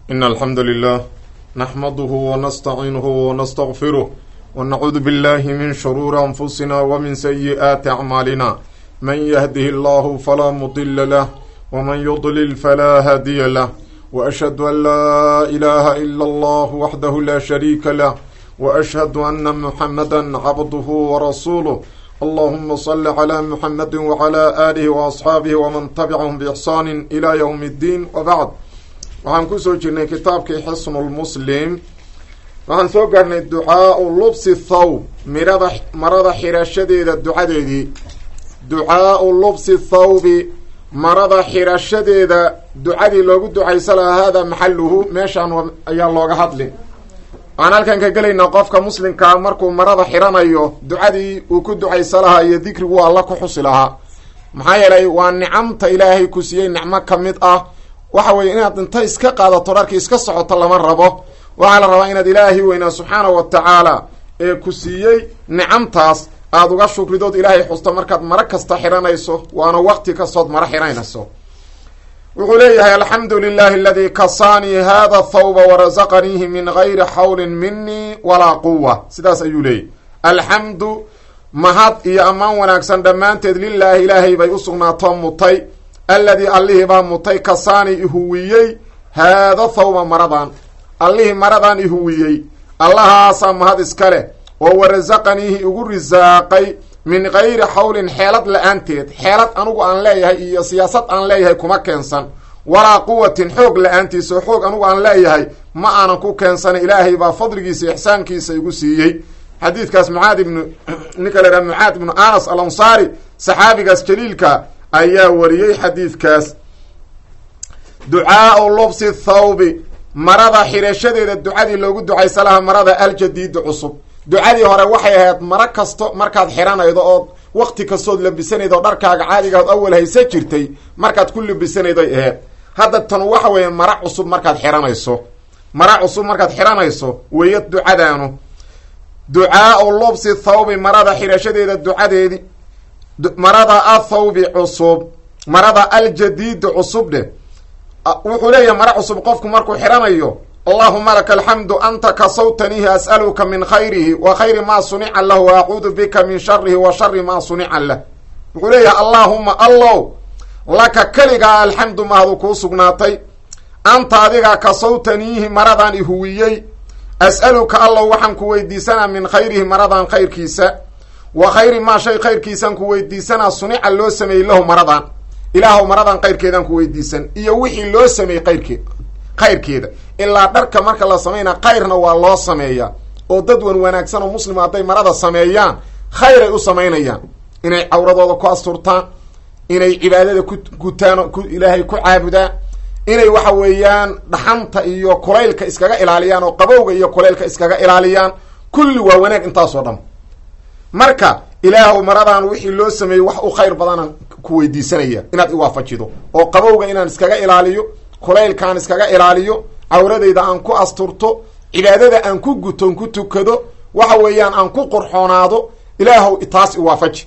إن الحمد لله نحمده ونستعينه ونستغفره ونعوذ بالله من شرور أنفسنا ومن سيئات أعمالنا من يهده الله فلا مضل له ومن يضلل فلا هادي له وأشهد أن لا إله إلا الله وحده لا شريك له وأشهد أن محمدا عبده ورسوله اللهم صل على محمد وعلى آله وأصحابه ومن تبعهم بإحسان إلى يوم الدين وبعد waxaan ku soo jirnay kitaabkii xisnulmuslim waxaan soo gaarnay ducaau lubsi thawb marada xirashadeeda ducadeedii ducaau lubsi thawbi marada xirashadeeda ducadii loogu ducaysa lahaa haadaa maxaluhu meeshaan ayaa looga hadli waxaan halkan ka gelaynaa qofka muslimkaa markuu marada xiranayo ducadii uu ku ducaysa lahaa iyo dikrigu alla ku xusi lahaa maxaa yeelay waa nicamta ilaahay ku siiyey nicmo ka mid ah waxa weeye inaad inta iska qaadato dharkii iska socoto lama rabo waxaa la rabaa inaad ilaahay weynaa subxaanahu wa tacaala ee ku siiyey nicamtaas aada uga shukridood ilaahay xusto markaad maro kasta xiranayso waana waqti kastood maro xiranayso wuxuu leeyahay alxamdu lilahi aladii kasaanii hada thawba warasaqaniihi min gayri xawlin minii walaa quwa sidaas ayuu leeyahy alxamdu mahad iyo ammaan wanaagsan dhammaanteed lilaahi ilaahay bay usugnaatoo mutay alladii allihii baa mutay kasaani ihuwiyey haada thawba maradan allihii maradan ihuwiyey allahaasaa mahad iska leh oo warasaqaniihi igu risaaqay min gayri xawlin xeelad la-aanteed xeelad anugu aan leeyahay iyo siyaasad aan leeyahay kuma keensan walaa quwatin xoog la-aantiisa oo xoog anugu aan leeyahay ma aanan ku keensanay ilaahay baa fadligiisa ixsaankiisa igu siiyey xadiidkaas ninka la yhaha mucaad ibnu anas al ansaari saxaabigaas jaliilka ayaa wariyey xadiidkaas ducaau lubsi thawbi marada xirashadeeda ducadii loogu ducaysa lahaa marada aljadiida cusub ducadii hore waxay ahayd maro kasto markaad xiranaydo ood waqti kastood labisanaydo oo dharkaaga caadigaad awal haysa jirtay markaad ku labisanaydoy ahayd hadda tan waxa weeye maro cusub markaad xiranayso maro cusub markaad xiranayso weeya ducadaanu ducaau lubsi thawbi marada xirashadeeda ducadeedi marada athawbi cusub marada aljadiid cusub dheh wuxuu leeyahay maro cusub qofku markuu xiranayo allahuma laka alxamdu anta kasawtanihi as'aluka min khayrihi wa khayri ma sunica lahu wa acuudu bika min sharihi wa shari ma sunica lah wuxuu leeyahay allaahuma allow laka keligaa alxamdu mahadu kuu sugnaatay anta adigaa kasawtaniihi maradan ihuwiyey as'aluka allow waxaan ku weydiisanaa min khayrihi maradan khayrkiisa wa khayri maa shay khayrkiisaan ku weydiisanaa sunica loo sameeyey lahu maradan ilaahow maradan khayrkeedaan ku weydiisan iyo wixii loo sameeyey khayrkeeda ilaa dharka marka la samaynaa khayrna waa loo sameeyaa oo dad wan wanaagsan oo muslima hadday marada sameeyaan khayr ay u samaynayaan inay cawradooda ku asturtaan inay cibaadada ku gutaan ilaahay ku caabudaan inay waxa weeyaan dhaxanta iyo kulaylka iskaga ilaaliyaan oo qabowga iyo kulaylka iskaga ilaaliyaan kulli waa wanaag intaasoo dhan marka ilaahow maradan wixii loo sameeyey wax u khayr badanaan ku weydiisanaya inaad iwaafajido oo qabowga inaan iskaga ilaaliyo kulaylkaan iskaga ilaaliyo cawradayda aan ku asturto cibaadada aan ku guton ku tukado waxa weeyaan aan ku qurxoonaado ilaahow taas iwaafaji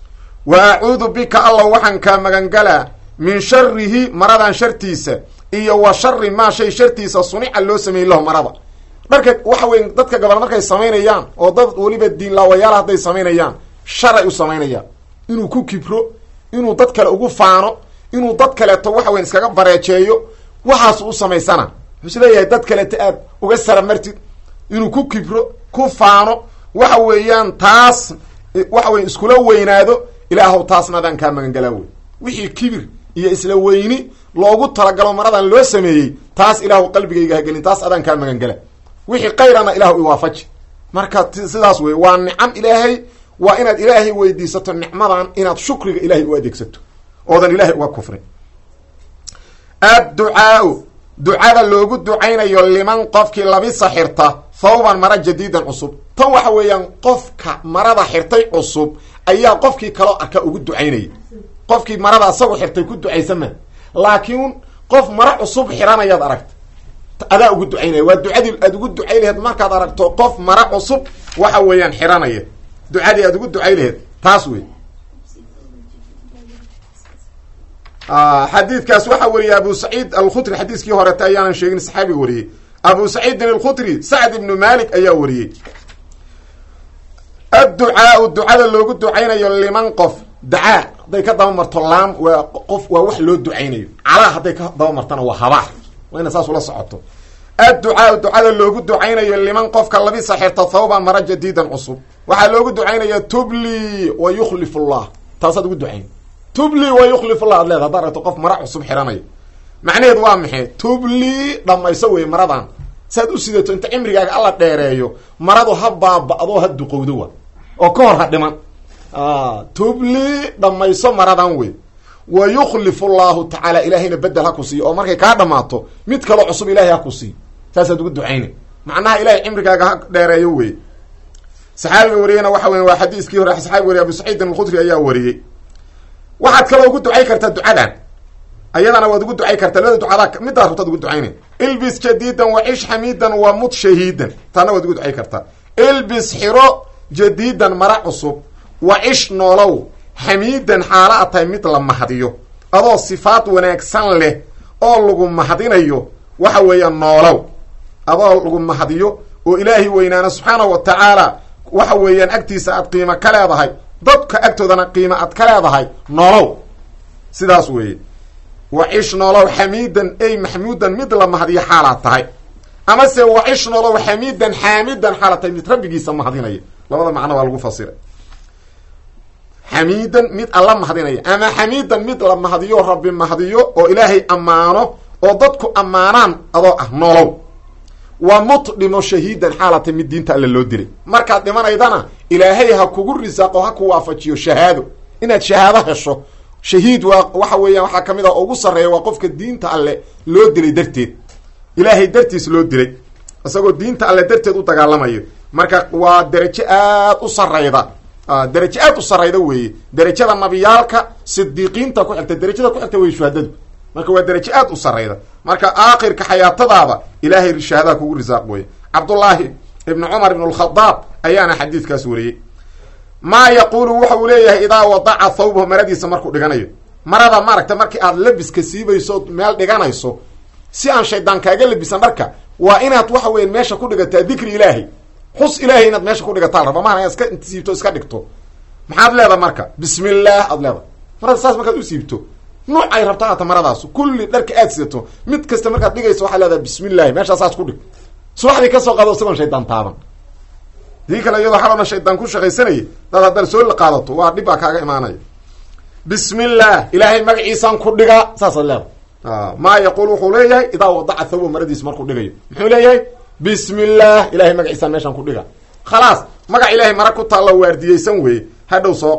wa acuudu bika allah waxaan kaa magangalaa min sharihi maradan shartiisa iyo wa shari maa shay shartiisa sunica loo sameeyey lahu marada dharka waxa weya dadka gabal markay samaynayaan oo dad weliba diinlaawayaal hadday samaynayaan sharay u samaynayaan inuu ku kibro inuu dad kale ugu faano inuu dad kaleeto waxa weyan iskaga bareejeeyo waxaas u samaysana wuxuu is leeyahay dad kaleeto aad uga saramartid inuu ku kibro ku faano waxa weeyaan taas waxa weya iskula weynaado ilaahow taasna adaan kaa magangalaa wey wixii kibir iyo isla weyni loogu talagalo maradan loo sameeyey taas ilaahu qalbigayga hagelin taas adaan kaa magangala wixii kayrana ilaahu iwaafaji marka sidaas wey waa nicam ilaahay waa inaad ilaahay weydiisato nicmadan inaad shukriga ilaahay u adeegsato oodan ilaahay uga kufrin adducaau ducada loogu ducaynayo liman qofkii labisa xirta thawban mara jadiidan cusub tan waxa weeyaan qofka marada xirtay cusub ayaa qofkii kaloo arka ugu ducaynaya qofkii marada asagu xirtay ku ducaysama laakiin qof mara cusub xiranayaad aragta adaa ugu ducaynaya waa ducadii aad ugu ducay laheed markaad aragto qof mara cusub waxa weeyaan xiranaya ducadii aad ugu ducay laheed taas wey xadiidkaas waxaa wariyay abu saciid alkhudri xadiiskii horeta ayaanan sheegin saxaabiga wariyey abu saciidin alkhudri sacd ibnu malik ayaa wariyey adducaau ducada loogu ducaynayo liman qof dacaa hadday ka daba marto laam waa qof waa wax loo ducaynayo calaa hadday ka daba martana waa habaar waa ina saas ula socoto adducaau ducada loogu ducaynayo liman qofka labisa xirta thawban mara jadiidan cusub waxaa loogu ducaynaya tubli wa yukhlifu llah taasaad ugu ducayn tubli wa yukhlifu llah ad leeda haddaad aragto qof mara cusub xiranaya macnaheedu waa maxay tubli dhammayso wey maradan saad u sidato inta cimrigaaga alla dheereeyo maradu ha baaba-do ha duqowdo wa oo ka hor ha dhiman tubli dhammayso maradan wey wa yukhlifu llahu tacaala ilaahayna bedel ha ku siiyo oo markay kaa dhamaato mid kaloo cusub ilahay ha ku siiyo saasaad ugu ducayna macnaha ilahay cimrigaaga ha dheereeyo wey saxaabiga wariyeyna waxa weya waa xadiiskii hore saxaabiga wariye abu saciidin alkhudri ayaa wariyey waxaad kaloo ugu ducay kartaa ducadan ayadana waad ugu ducay kartaa labada ducada midaad rabtaad ugu ducayna ilbis jadiidan wa cish xamiidan wa mut shahiidan taana waad ugu ducay kartaa ilbis xiro jadiidan mara cusub wa cish noolow xamiidan xaala a tahay mid la mahadiyo adoo sifaad wanaagsan leh oo lagu mahadinayo waxa weeya noolow adoo lagu mahadiyo oo ilaahay weynaana subxaanahu wa tacaala waxa weeyaan agtiisa aad qiimo ka leedahay dadka agtoodana qiimo aad ka leedahay noolow sidaas weeye wa cish noolow xamiidan ey maxmuudan mid la mahadiyo xaalaad tahay amase wa cish noolow xamiidan xaamidan xaalaad tahay mid rabbigiisa mahadinaya labada macno waa lagu fasiray xamiidan mid alla mahadinaya ama xamiidan mid la mahadiyo rabbi mahadiyo oo ilaahay ammaano oo dadku ammaanaan adoo ah noolow wa mut dhimo shahiidan xaalatay mid diinta alle loo dilay markaad dhimanaydana ilaahay ha kugu risaaqo ha ku waafajiyo shahaado inaad shahaado hesho shahiid waa waxa weeyaan waxaa kamid a ugu sarreeya waa qofka diinta alle loo dilay darteed ilaahay dartiis loo dilay isagoo diinta alle darteed u dagaalamayo marka waa derajo aad u sarrayda derajo aad u sarrayda weeye derajada nabiyaalka sidiiqiinta ku xigta derajada ku xigta wey shuhadadu marka waa derajo aad u sarrayda marka aakhirka xayaatadaada ilaahay shahaadaha kugu risaaq weye cabdullaahi ibnu cumar ibn alkhadaab ayaana xadiidkaas wariyey maa yaquulu wuxa uu leeyahay idaa wadaca thawbahu maradiisa markuu dhiganayo marada maaragta markii aad labiska siibayso meel dhiganayso si aan shaydaan kaaga labisan dharka waa inaad waxa weya meesha ku dhigataa dikri ilaahay xus ilaahay inaad meesha ku dhigataa raba maana iska siibto iska dhigto maxaad leedaha marka bismi illaah aad leedahay marada saas markaad u siibto nuuc ay rabta haata maradaas kulli dharka aad sidato mid kasta markaad dhigayso waxaa leedahay bismi illahi meeshaa saas ku dhig subaxdii kasoo qaado isagoon shaydaan taaban dii kale iyadoo xalona shaydaan ku shaqaysanaya dad haddaad soo qaadato waa dhib baa kaaga imaanaya bismi illah ilaahay magaciisaan ku dhigaa saasaad leedahay maa yaquul wuxuu leeyahay idaa wadaca thawba maradiis markuu dhigayo muxuu leeyahay bismi illah ilahay magaciisaan meeshaan ku dhiga khalaas magac ilaahay mara ku taalla waardiyeysan weeye hadhow soo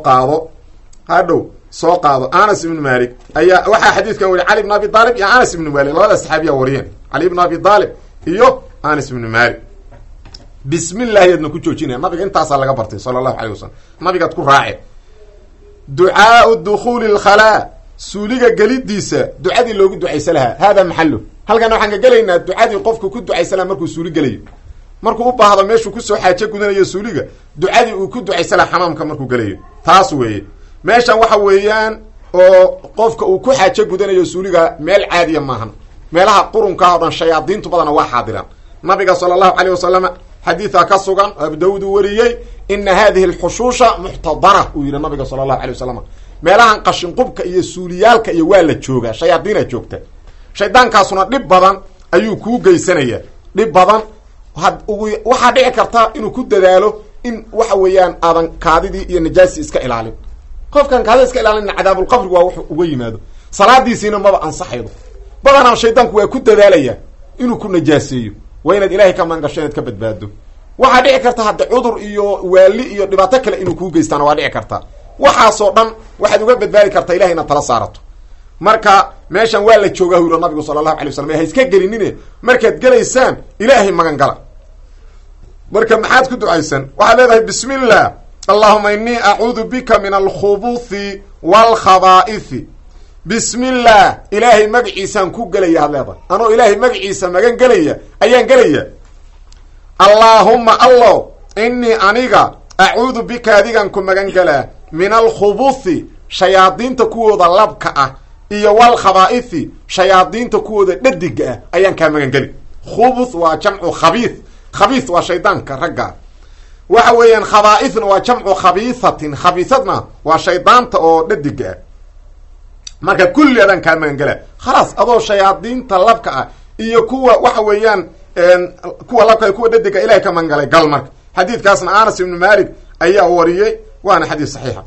qaado anas ibnu malik ayaa waxaa xadiidkan wariy cali ibn abi aalib iyo anas ibnu malik labada saxaabiya wariyeen cali ibn abi aalib iyo anas ibnu malik bismi llahi yadna ku joojinaya nabiga intaasaa laga bartay sala allahu alayh wasalam nabigaad ku raace ducaau dukhuuli lkhalaa suuliga gelidiisa ducadii loogu ducaysa lahaa hada maxalo halkan waxaan ka gelaynaa ducadii qofku ku ducaysa laha markuu suuli gelayo markuu u baahdo meeshuu kusoo xaajo gudanayo suuliga ducadii uu ku ducaysa laha xamaamka markuu gelayo taas weeye meeshan waxa weeyaan oo qofka uu ku xaajo gudanayo suuliga meel caadiya maahan meelaha qurunkaa o dhan shayaadiintu badana waa xaadiraan nabiga sala allahu calayh wasalam xadiidaa ka sugan abu daawud uu wariyey ina hadihi alxushuusha muxtadara uu yidhi nabiga sala allahu alay wasalam meelahan qashinqubka iyo suuliyaalka iyo waa la joogaa shayaadiina joogta shaydaankaasuna dhib badan ayuu kuu geysanaya dhib badan waxaa dhici karta inuu ku dadaalo in waxa weeyaan aadan kaadidii iyo najaasii iska ilaalin qofkan kaadida iska ilaalina cadaabulqabri waa wuxuu uga yimaado salaadiisiina maba ansaxaydo badanaa shaydaanku waa ku dadaalaya inuu ku najaaseeyo waa inaad ilaahay ka maangasho inaad ka badbaado waxaa dhici karta hadda cudur iyo waali iyo dhibaato kale inuu kuu geystaana waa dhici karta waxaasoo dhan waxaad uga badbaadi kartaa ilahay inaad tala saarato marka meeshan waa la joogaa huro nabigu sala allahu alay wasalam ha iska gelinine markaad gelaysaan ilaahay magan gala marka maxaad ku ducaysan waxaad leedahay bismi illah allahuma inii acuudu bika min alkhubuthi waalkhabaa'ithi bismi illah ilaahay magaciisaan ku gelaya had leedahay anoo ilaahay magaciisa magan gelaya ayaan gelaya allaahumma allow inii aniga acuudu bika adigan ku magan gelaa min alkhubuthi shayaadiinta kuwooda labka ah iyo walkhabaa'ithi shayaadiinta kuwooda dhadiga ah ayaan kaa magangeli. khubuth waa jamcu khabiith, khabiith waa shaydaanka ragga, waxa weeyaan khabaa'ithna waa jamcu khabiithatin, khabiithadna waa shaydaanta oo dhadiga ah. marka kulli adaan kaa magangela khalaas, adoo shayaadiinta labka ah iyo kuwa waxa weeyaan kuwa labka kuwa dhadiga ilahay ka magangalay gal. marka xadiidkaasna anas ibnu malik ayaa wariyey, waana xadiis saxiixa.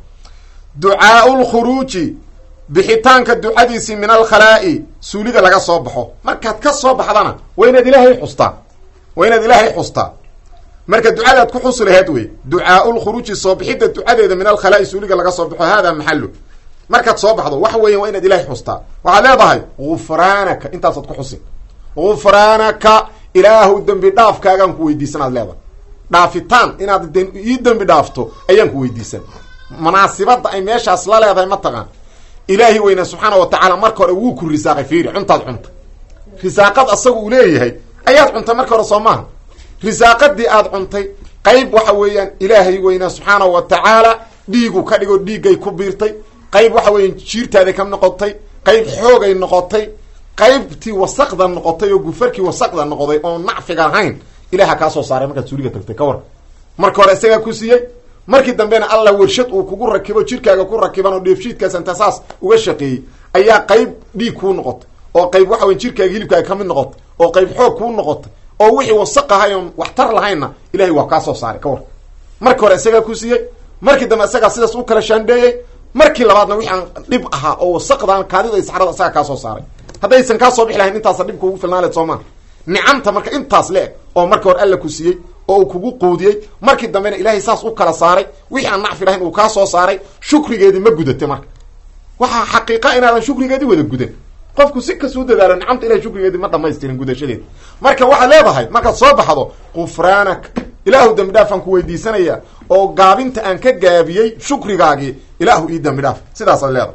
ducaau lkhuruuji, bixitaanka ducadiisii min alkhalaa'i, suuliga laga soo baxo. markaad ka soo baxdana waa inaad ilaahay xustaa, waa inaad ilaahay xustaa. marka ducadaad ku xusi laheed wey. ducaau lkhuruuji, soo bixidda ducadeeda min alkhalaa'i, suuliga laga soo baxo. hada maxalu, markaad soo baxdo waxa weeyan waa inaad ilaahay xustaa. waxaad leedahay gufraanaka, intaasaad ku xusin. gufraanaka, ilaahu dembi dhaafkaagaan ku weydiisanaad leedahay. dhaafitaan inaad ii dembi dhaafto ayaan ku weydiisan. munaasibada ay meeshaas la leedahay ma taqaan. ilaahi weyna subxaana wa tacaala marka hore wuu ku risaaqay. fiiri, cuntaad cunta, risaaqad asaga uu leeyahay ayaad cuntay marka hore soo maaha. risaaqadii aad cuntay qayb waxa weeyaan ilaahay weyna subxaana wa tacaala dhiigu ka dhigo, dhiiggay ku biirtay. qayb waxa weeyaan jiirtaaday ka noqotay, qayb xoogay noqotay, qaybtii wasaqda noqotay oo gufarkii wasaqda noqday oo nacfiga ahayn ilaha kaa soo saaray markaad suuliga tagtay. ka war, marka hore isagaa ku siiyey, markii dambena alla warshad uu kugu rakibo, jirkaaga ku rakiban oo dheefshiidkaas inta saas uga shaqeeyey ayaa qayb dhiig kuu noqotay, oo qayb waxa weya jirkaaga hilibkaaga kamid noqotay, oo qayb xoog kuu noqotay, oo wixii wasaq ahay oon waxtar lahaynna ilahay waa kaa soo saaray. ka war, marka hore isagaa ku siiyey, markii dambe isagaa sidaas u kala shaandheeyey, markii labaadna wixii aan dhib ahaa oo wasaqdan kaadida iyo saxrada isagaa kaa soo saaray. haddaysan kaa soo bixi lahayn intaasa dhibka ugu filnaaleed soo maa. nicamta marka intaas le-eg oo marka hore alla ku siiyey oo uu kugu quudiyey, markii dambena ilaahay saas u kala saaray, wixii aan nacfi lahayn uu kaa soo saaray, shukrigeedii ma gudatay. marka waxaa xaqiiqa inaadan shukrigeedii wada gudan. qofku si kasuu dadaalo nicamta ilahay shukrigeedii ma dhamaystirin gudashadeeda. marka waxaad leedahay markaad soo baxdo gufraanak, ilaahu dembi dhaafaan ku weydiisanaya oo gaabinta aan ka gaabiyey shukrigaagii ilaahu ii dembi dhaaf. sidaasaad leedahay.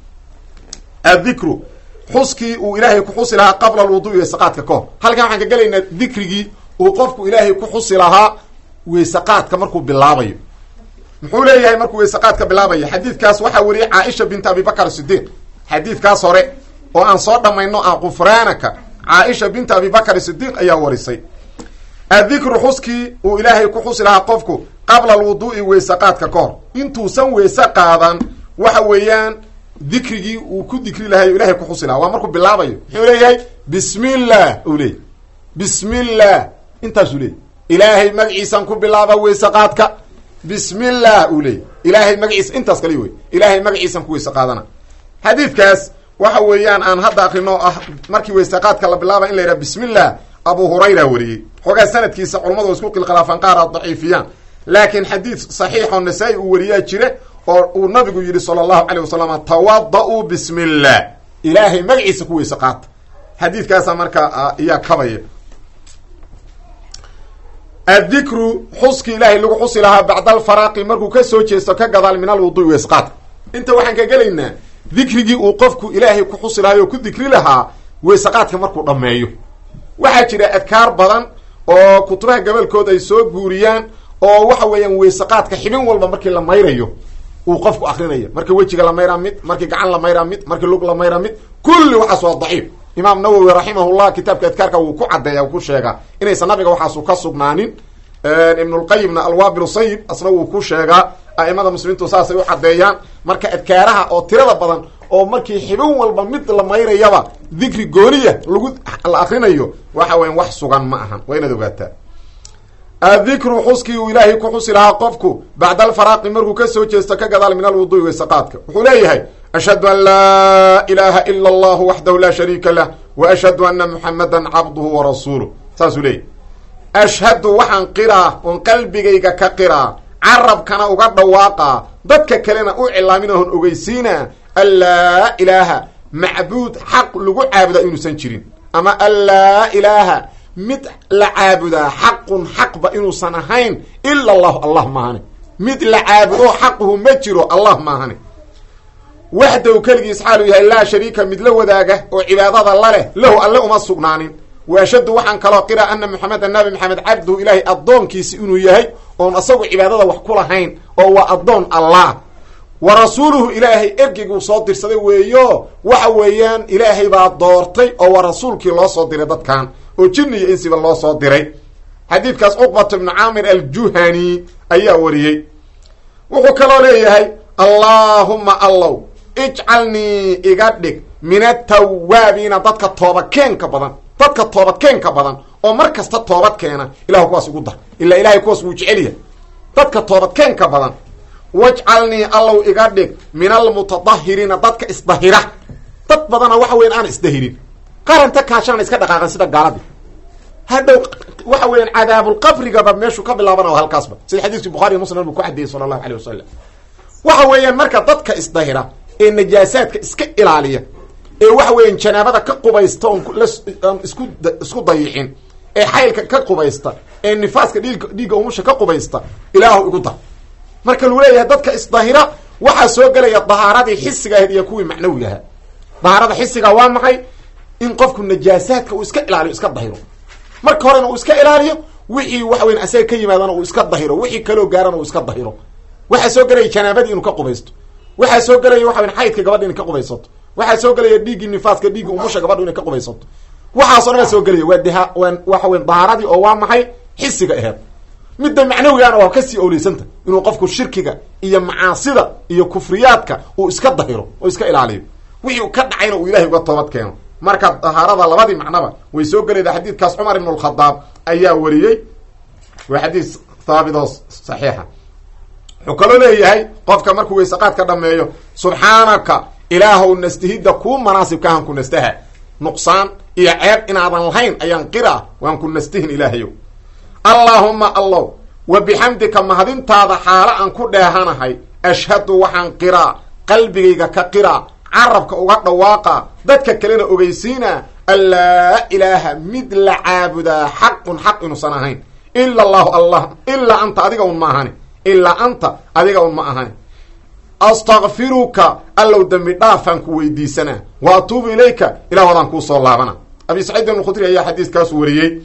adikru, xuskii uu ilaahay ku xusi lahaa qabla alwudu'i weysaqaadka ka hor. halkan waxaan ka gelaynaa dikrigii uu qofku ilaahay ku xusi lahaa weysaqaadka markuu bilaabayo. muxuu leeyahay markuu weysaqaadka bilaabayo? xadiidkaas waxaa wariyey caaisha bint abibakr sidiiq. xadiidkaas hore oo aan soo dhammayno ah gufraanaka, caaisha bint abibakr sidiiq ayaa warisay. adikru, xuskii uu ilaahay ku xusi lahaa qofku qabla alwudu'i weysaqaadka ka hor, intuusan weyse qaadan waxa weeyaan dikrigii uu ku dikri lahay ilahay ku xusi lahaa waa markuu bilaabayo. muxuu leeyahay? bismi illah uu leeyay. bismi illah intaasuu leeyay. ilaahay magaciisaan ku bilaaba weysaqaadka. bismi illah uu leeyay. ilaahay magaciisa intaas kali wey. ilaahay magaciisaan ku weyse qaadana. xadiidkaas waxa weeyaan aan hadda akrino ah markii weysaqaadka la bilaaba in la yidhaha bismi illah, abu hurayra wariyey. xoogaa sanadkiisa culamadu isku qilkhilaafan, qaar aad daciifiyaan, laakiin xadiid saxiixoo nasaa-i uu wariyaa jire oo uu nabigu yidhi sala allahu calay wasalam tawada-uu bismi illah, ilaahay magaciisa ku weyse qaata. xadiidkaasa markaa iyaa kabaya. addikru, xuski ilaahay lagu xusi lahaa bacda alfaraaqi, markuu ka soo jeesto ka gadaal min alwudu'i weysqaadka. inta waxaan ka gelaynaa dikrigii uu qofku ilaahay ku xusi lahay oo ku dikri lahaa weysaqaadka markuu dhammeeyo. waxaa jira adkaar badan oo kutubaha gabalkood ay soo guuriyaan oo waxa weeyaan weysaqaadka xibin walba markii la mayrayo uu qofku akrinayo. marka wejiga la mayraa mid, markii gacan la mayraa mid, markii lug la mayraa mid, kulli waxaas waa daciif. imaam nawowi raximahullah kitaabka adkaarka wuu ku caddeeya, ku sheegaa inaysan nabiga waxaasu ka sugnaanin. ibnulqayimna alwaabil sayib asna wuu ku sheegaa. a'imada muslimiintu saasay u caddeeyaan. marka adkaaraha oo tirada badan oo markii xibin walba mid la mayrayaba dikri gooniya la akrinayo waxa weyan wax sugan ma ahan, waa inaad ogaataa. adikru, xuskii uu ilaahay ku xusi lahaa qofku bacda alfaraaqi markuu ka soo jeesto ka gadaal min alwudu'i weysaqaadka. wuxuu leeyahay ashhadu an laa ilaaha ila allahu waxdahu laa shariika lah wa ashhadu anna muxamadan cabduhu warasuuluh. saasuu leeyahy. ashhadu waxaan qiraa oon qalbigayga ka qiraa, carabkana uga dhawaaqaa, dadka kalena u cilaamin oon ogeysiinaa an laa ilaaha, macbuud xaq lagu caabudaa inuusan jirin, ama an laa ilaaha, mid la caabudaa xaqun xaqba inuusan ahayn ila allahu, allah maahane. mid la caabudo xaquhu ma jiro allah maahane. waxdahu keligiis xaaluu yahay laa shariika, mid la wadaaga oo cibaadada la leh lahu alle uma sugnaanin. wa ashhadu waxaan kaloo qiraa ana maxamedan nabi maxamed cabduhu ilaahay addoonkiisi inuu yahay oon asagu cibaadada wax ku lahayn oo waa addoon allah. wa rasuuluhu ilaahay ergeyguu soo dirsaday weeyo waxa weeyaan ilaahay baa doortay oo waa rasuulkii loo soo diray dadkan oo jinni iyo insiba loo soo diray xadiidkaas cuqbata ibnu caamir aljuhani ayaa wariyey wuxuu kaloo leeyahay allaahumma allow ijcalnii iga dhig min atawaabiina dadka toobadkeenka badan oo mar kasta toobad keena ilahu kuwaas igu dar ilaa ilahay kuwaas wuu jecelyahay dadka toobadkeenka badan wajcalnii allow iga dhig min almutadahiriina dadka isdahira dad badana waxa weyan aan isdahirin qaranta kaashaana iska dhaqaaqan sida gaaladii hadhow waxa weeyaan cadaabulqabrigaba meeshuu ka bilaabana waa halkaasba sida xadiiskii bukhariiy muslim buu ku xadiyey sala allahu alayh wasalam waxa weeyaan marka dadka isdahira ee najaasaadka iska ilaaliya ee waxa weeyaan janaabada ka qubaysta oon isku dayicin ee xaylka ka qubaysta ee nifaaska dhiigga umusha ka qubaysta ilaahu igu dar marka lagu leeyahay dadka isdahira waxaa soo gelaya dahaaradii xisiga ahayd iyo kuwii macnawiga ahaa dahaarada xisiga waa maxay in qofku najaasaadka uu iska ilaaliyo iska dahiro marka horena uu iska ilaaliyo wixii waxa weyan asaga ka yimaadana uu iska dahiro wixii kaloo gaarana uu iska dahiro waxaa soo gelaya janaabadii inuu ka qubaysto waxaa soo gelaya waxa weyan xaydka gabadha inay ka qubaysato waxaa soo gelaya dhiiggii nifaaska dhiiggii umusha gabadhu inay ka qubaysato waxaasoo dhan baa soo gelaya waxa weyan dahaaradii oo waa maxay xisiga aheed midda macnawigaana waa kasii owleysanta inuu qofku shirkiga iyo macaasida iyo kufriyaadka uu iska dahiro oo iska ilaaliyo wixii ka dhacayna uu ilahay uga toobad keeno marka dahaarada labadii macnaba way soo gelayda xadiidkaas cumar ibn alkhadaab ayaa wariyey waa xadiis haabitoo saxiixa wuxuu kaloo leeyahay qofka markuu weysaqaadka dhameeyo subxaanaka ilaahow nastihidda kuu manaasibkaahan ku nastaha nuqsaan iyo ceeb inaadan lahayn ayaan qira waan ku nastihin ilaahayow allaahumma allow wa bixamdika mahadintaada xaalo aan ku dheehanahay ashhadu waxaan qiraa qalbigayga ka qiraa carabka uga dhawaaqa dadka kalena ogeysiina an laa ilaaha mid la caabudaa xaqun xaq inuusan ahayn ila allahu allah ilaa anta adiga un ma ahani ilaa anta adiga un ma ahani astakfiruka allow dembi dhaafaan ku weydiisanaa wa atuubu ilayka ilah wadaan kuu soo laabana abi saciid alkhudri ayaa xadiiskaas wariyey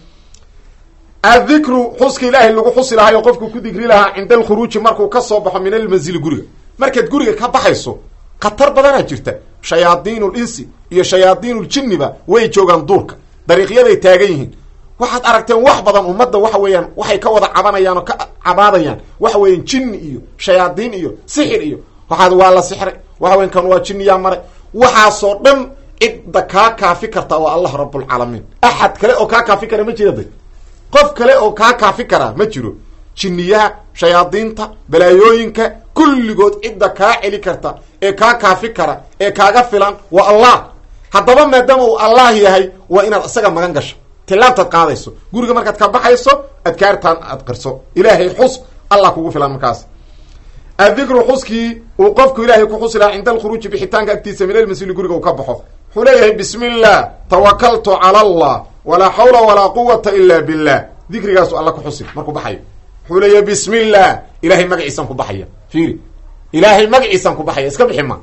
addikru xuska ilaahay lagu xusi lahay oo qofku ku digri lahaa cinda alkhuruuji markuu ka soo baxo min almanzili guriga markaad guriga ka baxayso khatar badanaa jirta shayaadiinul insi iyo shayaadiinul jinniba way joogaan duurka dariiqyaday taagan yihiin waxaad aragteen wax badan ummadda waxa weeyaan waxay ka wada cabanayaan oo ka cabaadayaan waxa weeyaan jinni iyo shayaadiin iyo sixir iyo waxaad waa la sixray waxa weyan kan waa jinniyaa maray waxaasoo dhan cidda kaa kaafi karta waa allah rabbulcaalamiin axad kale oo kaa kaafi kara ma jira day qof kale oo kaa kaafi karaa ma jiro jinniyaha shayaadiinta balaayooyinka kulligood cidda kaa celi karta ee kaa kaafi kara ee kaaga filan waa allah haddaba maadaama uu allah yahay waa inaad isaga magan gasho tilaabtaad qaadayso guriga markaad ka baxayso adkaartaan aad qirso ilaahay xus allah kugu filan markaas addikru xuskii uu qofku ilaahay ku xusi lahaa cinda alkhuruuji bixitaanka agtiisa min almasili guriga uu ka baxo wuxuu leeyahay bismi illah tawakaltu cala allah walaa xawla walaa quwata ila billah dikrigaasu alla ku xusi markuu baxayo wuxuu leeyahay bismi illah ilahay magaciisaan ku baxaya fiiri ilaahay magaciisaan ku baxaya iska bixi ma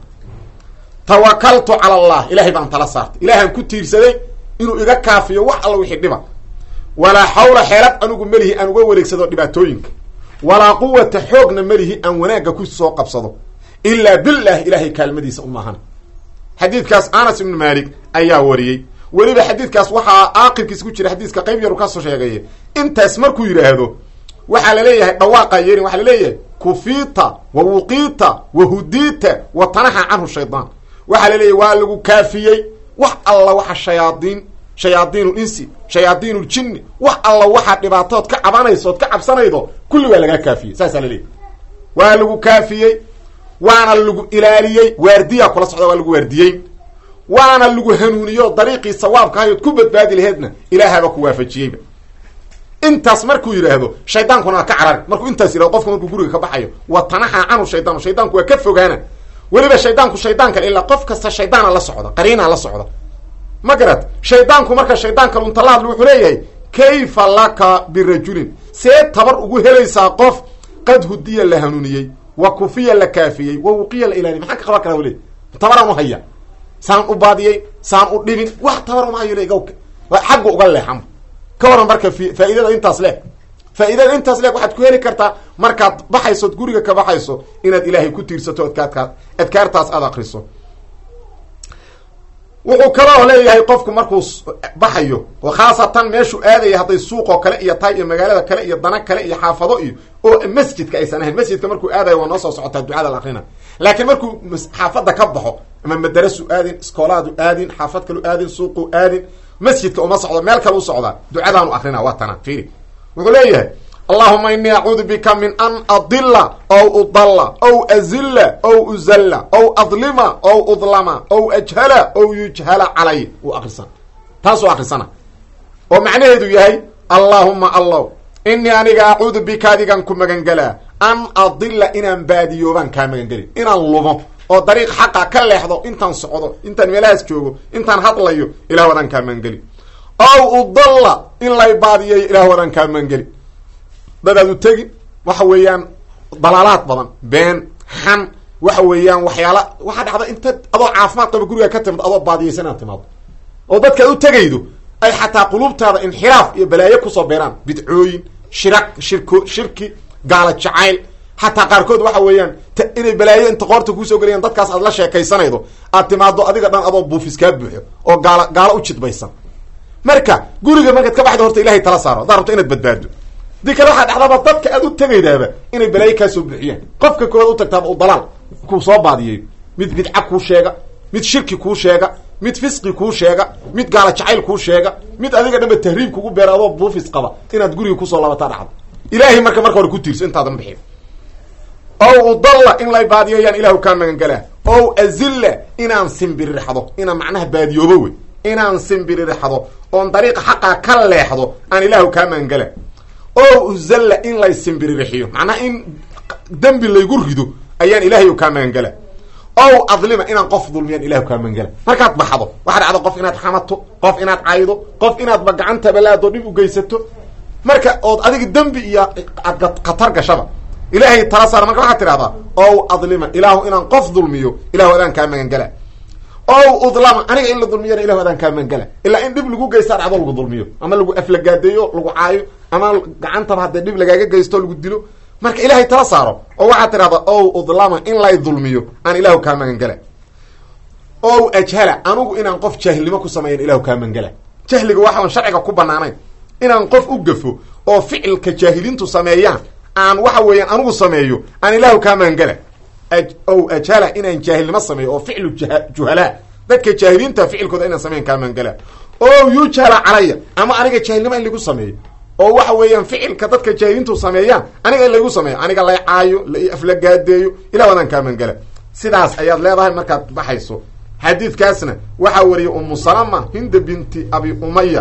tawakaltu cala allah ilahay baan tala saartay ilahaan ku tiirsaday inuu iga kaafiyo wax alla wixii dhiba walaa xawla xeelad anugu melihi aan uga wareegsado dhibaatooyinka walaa quwata xoogna melihi aan wanaagga ku soo qabsado ilaa billah ilahay kaalmadiisa umaahan xadiidkaas anas ibnu malik ayaa wariyey weliba xadiidkaas waxaa aakirkiisa ku jira xadiiska qayb yaru kasoo sheegaya intaas markuu yidhaahdo waxaa laleeyahay dhawaaqa yeerin waxaa laleeyahay kufiita wa wuqiita wa hudiita wa tanaha canhu shaydaan waxaa laleeyahay waa lagu kaafiyey wax alla waxa shayaadiinul insi shayaadiinul jinni wax alla waxaa dhibaatood ka cabanayso ood ka cabsanaydo kulli waa lagaa kaafiyey saasaa laleeyahy waa lagu kaafiyey waana lagu ilaaliyey waardiyaa kula socda waa lagu waardiyey waana lagu hanuuniyo dariiqii sawaabka hayood ku badbaadi laheedna ilaahaba ku waafajiyeyba intaas markuu yidhaahdo shaydaankuna waa ka carari markuu intaas yidhahdo qofku markuu guriga ka baxayo wa tanaxa canhu shaydaanu shaydaanku waa ka fogaana weliba shaydaanku shaydaankan ilaa qof kasta shaydaana la socda qariinaa la socda ma garad shaydaanku marka shaydaanka luntalaadl wuxuu leeyahay kayfa laka birajulin see tabar ugu helaysaa qof qad hudiya la hanuuniyey wa kufiya la kaafiyey wa wuqiya la ilaaliy maxaa ka qaban karaa waleey tabaraan u haya saan u baadiyey saan u dhibin wax tabar uma hayo le gawka xagga uga leexama ka waran marka faa'iidada intaas leh faa'iidada intaas leeg waxaad ku heli kartaa markaad baxaysood guriga ka baxayso inaad ilaahay ku tiirsato adkaartaas aad akriso. wuxuu kaloo leeyahay qofku markuu baxayo oo khaasatan meeshuu aadaya hadday suuq oo kale iyo tahay iyo magaalada kale iyo dana kale iyo xaafado iyo oo masjidka aysan ahayn, masjidka markuu aadayo waa noo soo socotaa ducada la akrina, laakiin markuu xaafadda ka baxo ama madarasu aadin, iskoolaadu aadin, xaafad kalu aadin, suuqu aadin, masjidka uma socdo, meel kale u socdaa, ducadaanu akrina waa tana fiiri. wuxuu leeyahay allahuma inii acuudu bika min an adila ow udalla ow azilla ow uzalla ow adlima ow udlama ow ajhala ow yujhala calay uu akrisan taasuu akrisana oo macnaheedu yahay allahuma allow inii aniga acuudu bika adigan ku magangelaa an adila inaan baadiyoobaan kaa magangelin, inaan lumo oo dariiq xaqa ka leexdo, intaan socdo, intaan meelahaas joogo, intaan hadlayo, ilah wadaan kaa magangeli. ow udalla in lay baadiyayo ilah wadaan kaa magangeli. dadaad u tegin waxa weeyaan dalaalaad badan, been, xan, waxa weeyaan waxyaala waxaa dhacda inta adoo caafimaad qaba guriga ka timid adoo baadiyaysan inaad timaado oo dadka ad u tegaydo ay xataa qulubtaada inxiraaf iyo balaayo kusoo beeraan, bidcooyin, shirki, gaala jacayl, xataa qaarkood waxa weeyaan inay balaayo inta qoorta kuusoo gelayaan dadkaas aad la sheekaysanaydo aad timaado adiga dhan adoo buufis kaa buuxo oo gaalo u jidbaysan. marka guriga markaad ka baxdo horta ilahay tala saaro haddaad rabto inaad badbaado. dii kale waxaa dhacdaba dadka aad u tegaydaaba inay balaayo kaasoo buuxiyaan, qofka koowaad u tagtaaba u dalaal kuu soo baadiyayo, mid bidca kuu sheega, mid shirki kuu sheega, mid fisqi kuu sheega, mid gaala jacayl kuu sheega, mid adiga dhanba tahriib kugu beera adoo buufis qaba inaad guriga kusoo labataa dhacdo. ilaahay marka hore ku tiirso intaadan bixin. ow udalla in lay baadiyayaan ilahu kaa magangelaa. ow azilla inaan simbiririxdo, inaan macnaha baadiyoobo wey, inaan simbiririxdo oon dariiqa xaqaa ka leexdo aan ilaahu kaa magangela. ow uzalla in lay simbirirxiyo, macnaha in dembi laygu rido ayaan ilaahay kaa magangela. ow adlima inaan qof dulmiyaan ilahu kaa magangela. markaad baxdo waxaa dhacdo qof inaad xamato, qof inaad caydo, qof inaadba gacanta balaado dhib u geysato, marka ood adiga dembi iyo khatar gashaba ilaahay tala saar. marka waxaad tidhahdaa ow adlima ilaahu inaan qof dulmiyo ilahu adaan kaa magangela. ow udlama aniga in la dulmiyana ilahu adaan kaa magangela. ilaa in dhib lagu geystaa dhacdo lagu dulmiyo, ama lagu aflagaadeeyo, lagu caayo, ama gacantaba haddee dhib lagaaga geysto lagu dilo. marka ilaahay tala saaro oo waxaad tidhahdaa ow udlama in lay dulmiyo aan ilahu kaa magangela. ow ajhala anugu inaan qof jaahilnimo ku sameeyan ilahu kaa magangela. jahliga waxaan sharciga ku banaanayn, inaan qof u gafo oo ficilka jaahiliintu sameeyaan aan waxa weeyaan anugu sameeyo aan ilahu kaa magangela. ow ajhala inaan jaahilnimo sameeyo oo ficlu juhalaa dadka jaahiliinta ficilkooda inaan sameyn kaa magangela. ow yujhala calaya ama aniga jaahilnimo in lagu sameeyo oo waxa weeyaan ficilka dadka jaahiliintu sameeyaan aniga in lagu sameeyo, aniga lay caayo, la aflagaadeeyo, ilahu adaan kaa magangela. sidaas ayaad leedahay markaad baxayso. xadiidkaasna waxaa wariyay umu salama hinda binti abi umaya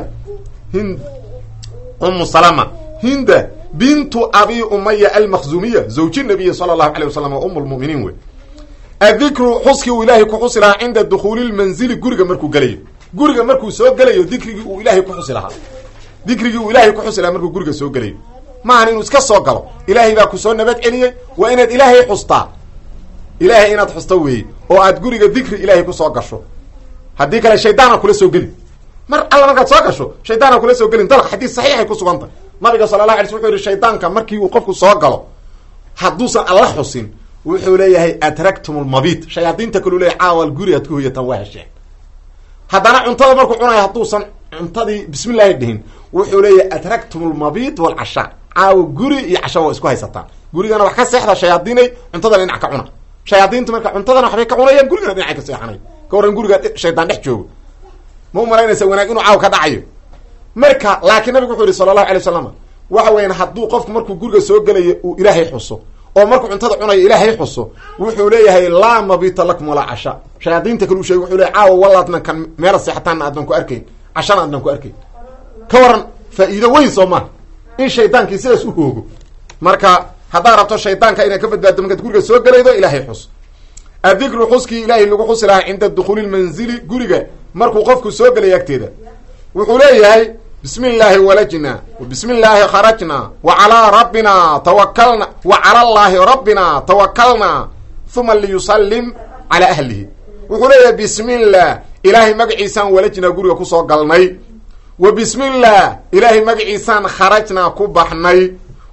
umu salama hinda bintu abi umaya almakhzumiya zawji nabiyi sala allahu alayh wasalam wa umu lmuminiin wey. adikru xuskii uu ilaahay ku xusi lahaa cinda dukhuuli lmanzili guriga markuu gelayo, guriga markuu soo gelayo dikrigii uu ilaahay ku xusi lahaa, dikrigii uu ilaahay ku xusi lahaa markuu guriga soo gelayo. maahan inuu iska soo galo, ilaahay baa ku soo nabad celiyey, waa inaad ilaahay xustaa, ilaahay inaad xusto weeye oo aad guriga dikri ilaahay kusoo gasho. haddii kale shaydaana kula soo gelin, mar alla markaad soo gasho shaydaana kula soo gelin. dalq xadiis saxiixay ku sugantah, nabiga sala allah alay sl wuxuu yihi shaydaanka markii uu qofku soo galo hadduusan alla xusin wuxuu leeyahay atractum lmabit, shayaadiinta kaleu leeyahay caawal guri aad ku hoyatan waa hesheen. haddana cuntada markuu cunayo hadduusan cuntadii bismillahi dhihin wuxuu leeyahay atractum lmabit walcasha, caawa guri iyo casha waa isku haysataan, gurigana wax ka seexda shayaadiinay, cuntadana dhinac ka cuna. shayaadiintu marka cuntadana waxbay ka cunayaan, gurigana dhinacay ka seexanay. ka warran guriga shaydaan dhex joogo ma u malaynaysa wanaag inuu caaw ka dhacayo. marka laakiin nabigu wuxuu yihi sala allahu alay wasalam waxa weyan hadduu qofku markuu guriga soo gelayo uu ilaahay xuso oo markuu cuntada cunayo ilaahay xuso wuxuu leeyahay laa mabita lakum walaa casha. shayaadiinta kale u sheegay wuxuu leeyahay caawa wallaadnan kan meela seexataanna aadnan ku arkayn, cashana aadnan ku arkayn. ka waran faa'iido weyn soo maa in shaydaankii sidaas u hoogo. marka haddaad rabto shaydaanka inaad ka badbaaddo markaad guriga soo gelaydo ilaahay xus. adikru xuskii ilaahay lagu xusi lahaa cinda dukhuuli lmanzili guriga markuu qofku soo gelay agteeda. wuxuu leeyahay bismi illaahi walajna bismi illaahi kharajna wa calaa rabbina tawakalna wa cala allaahi rabbina tawakalna uma liyusallim calaa ahlihi. wuxuu leeyahay bismi illah ilaahay magaciisaan walajnaa guriga kusoo galnay, wa bismi illah ilaahay magaciisaan kharajnaa ku baxnay,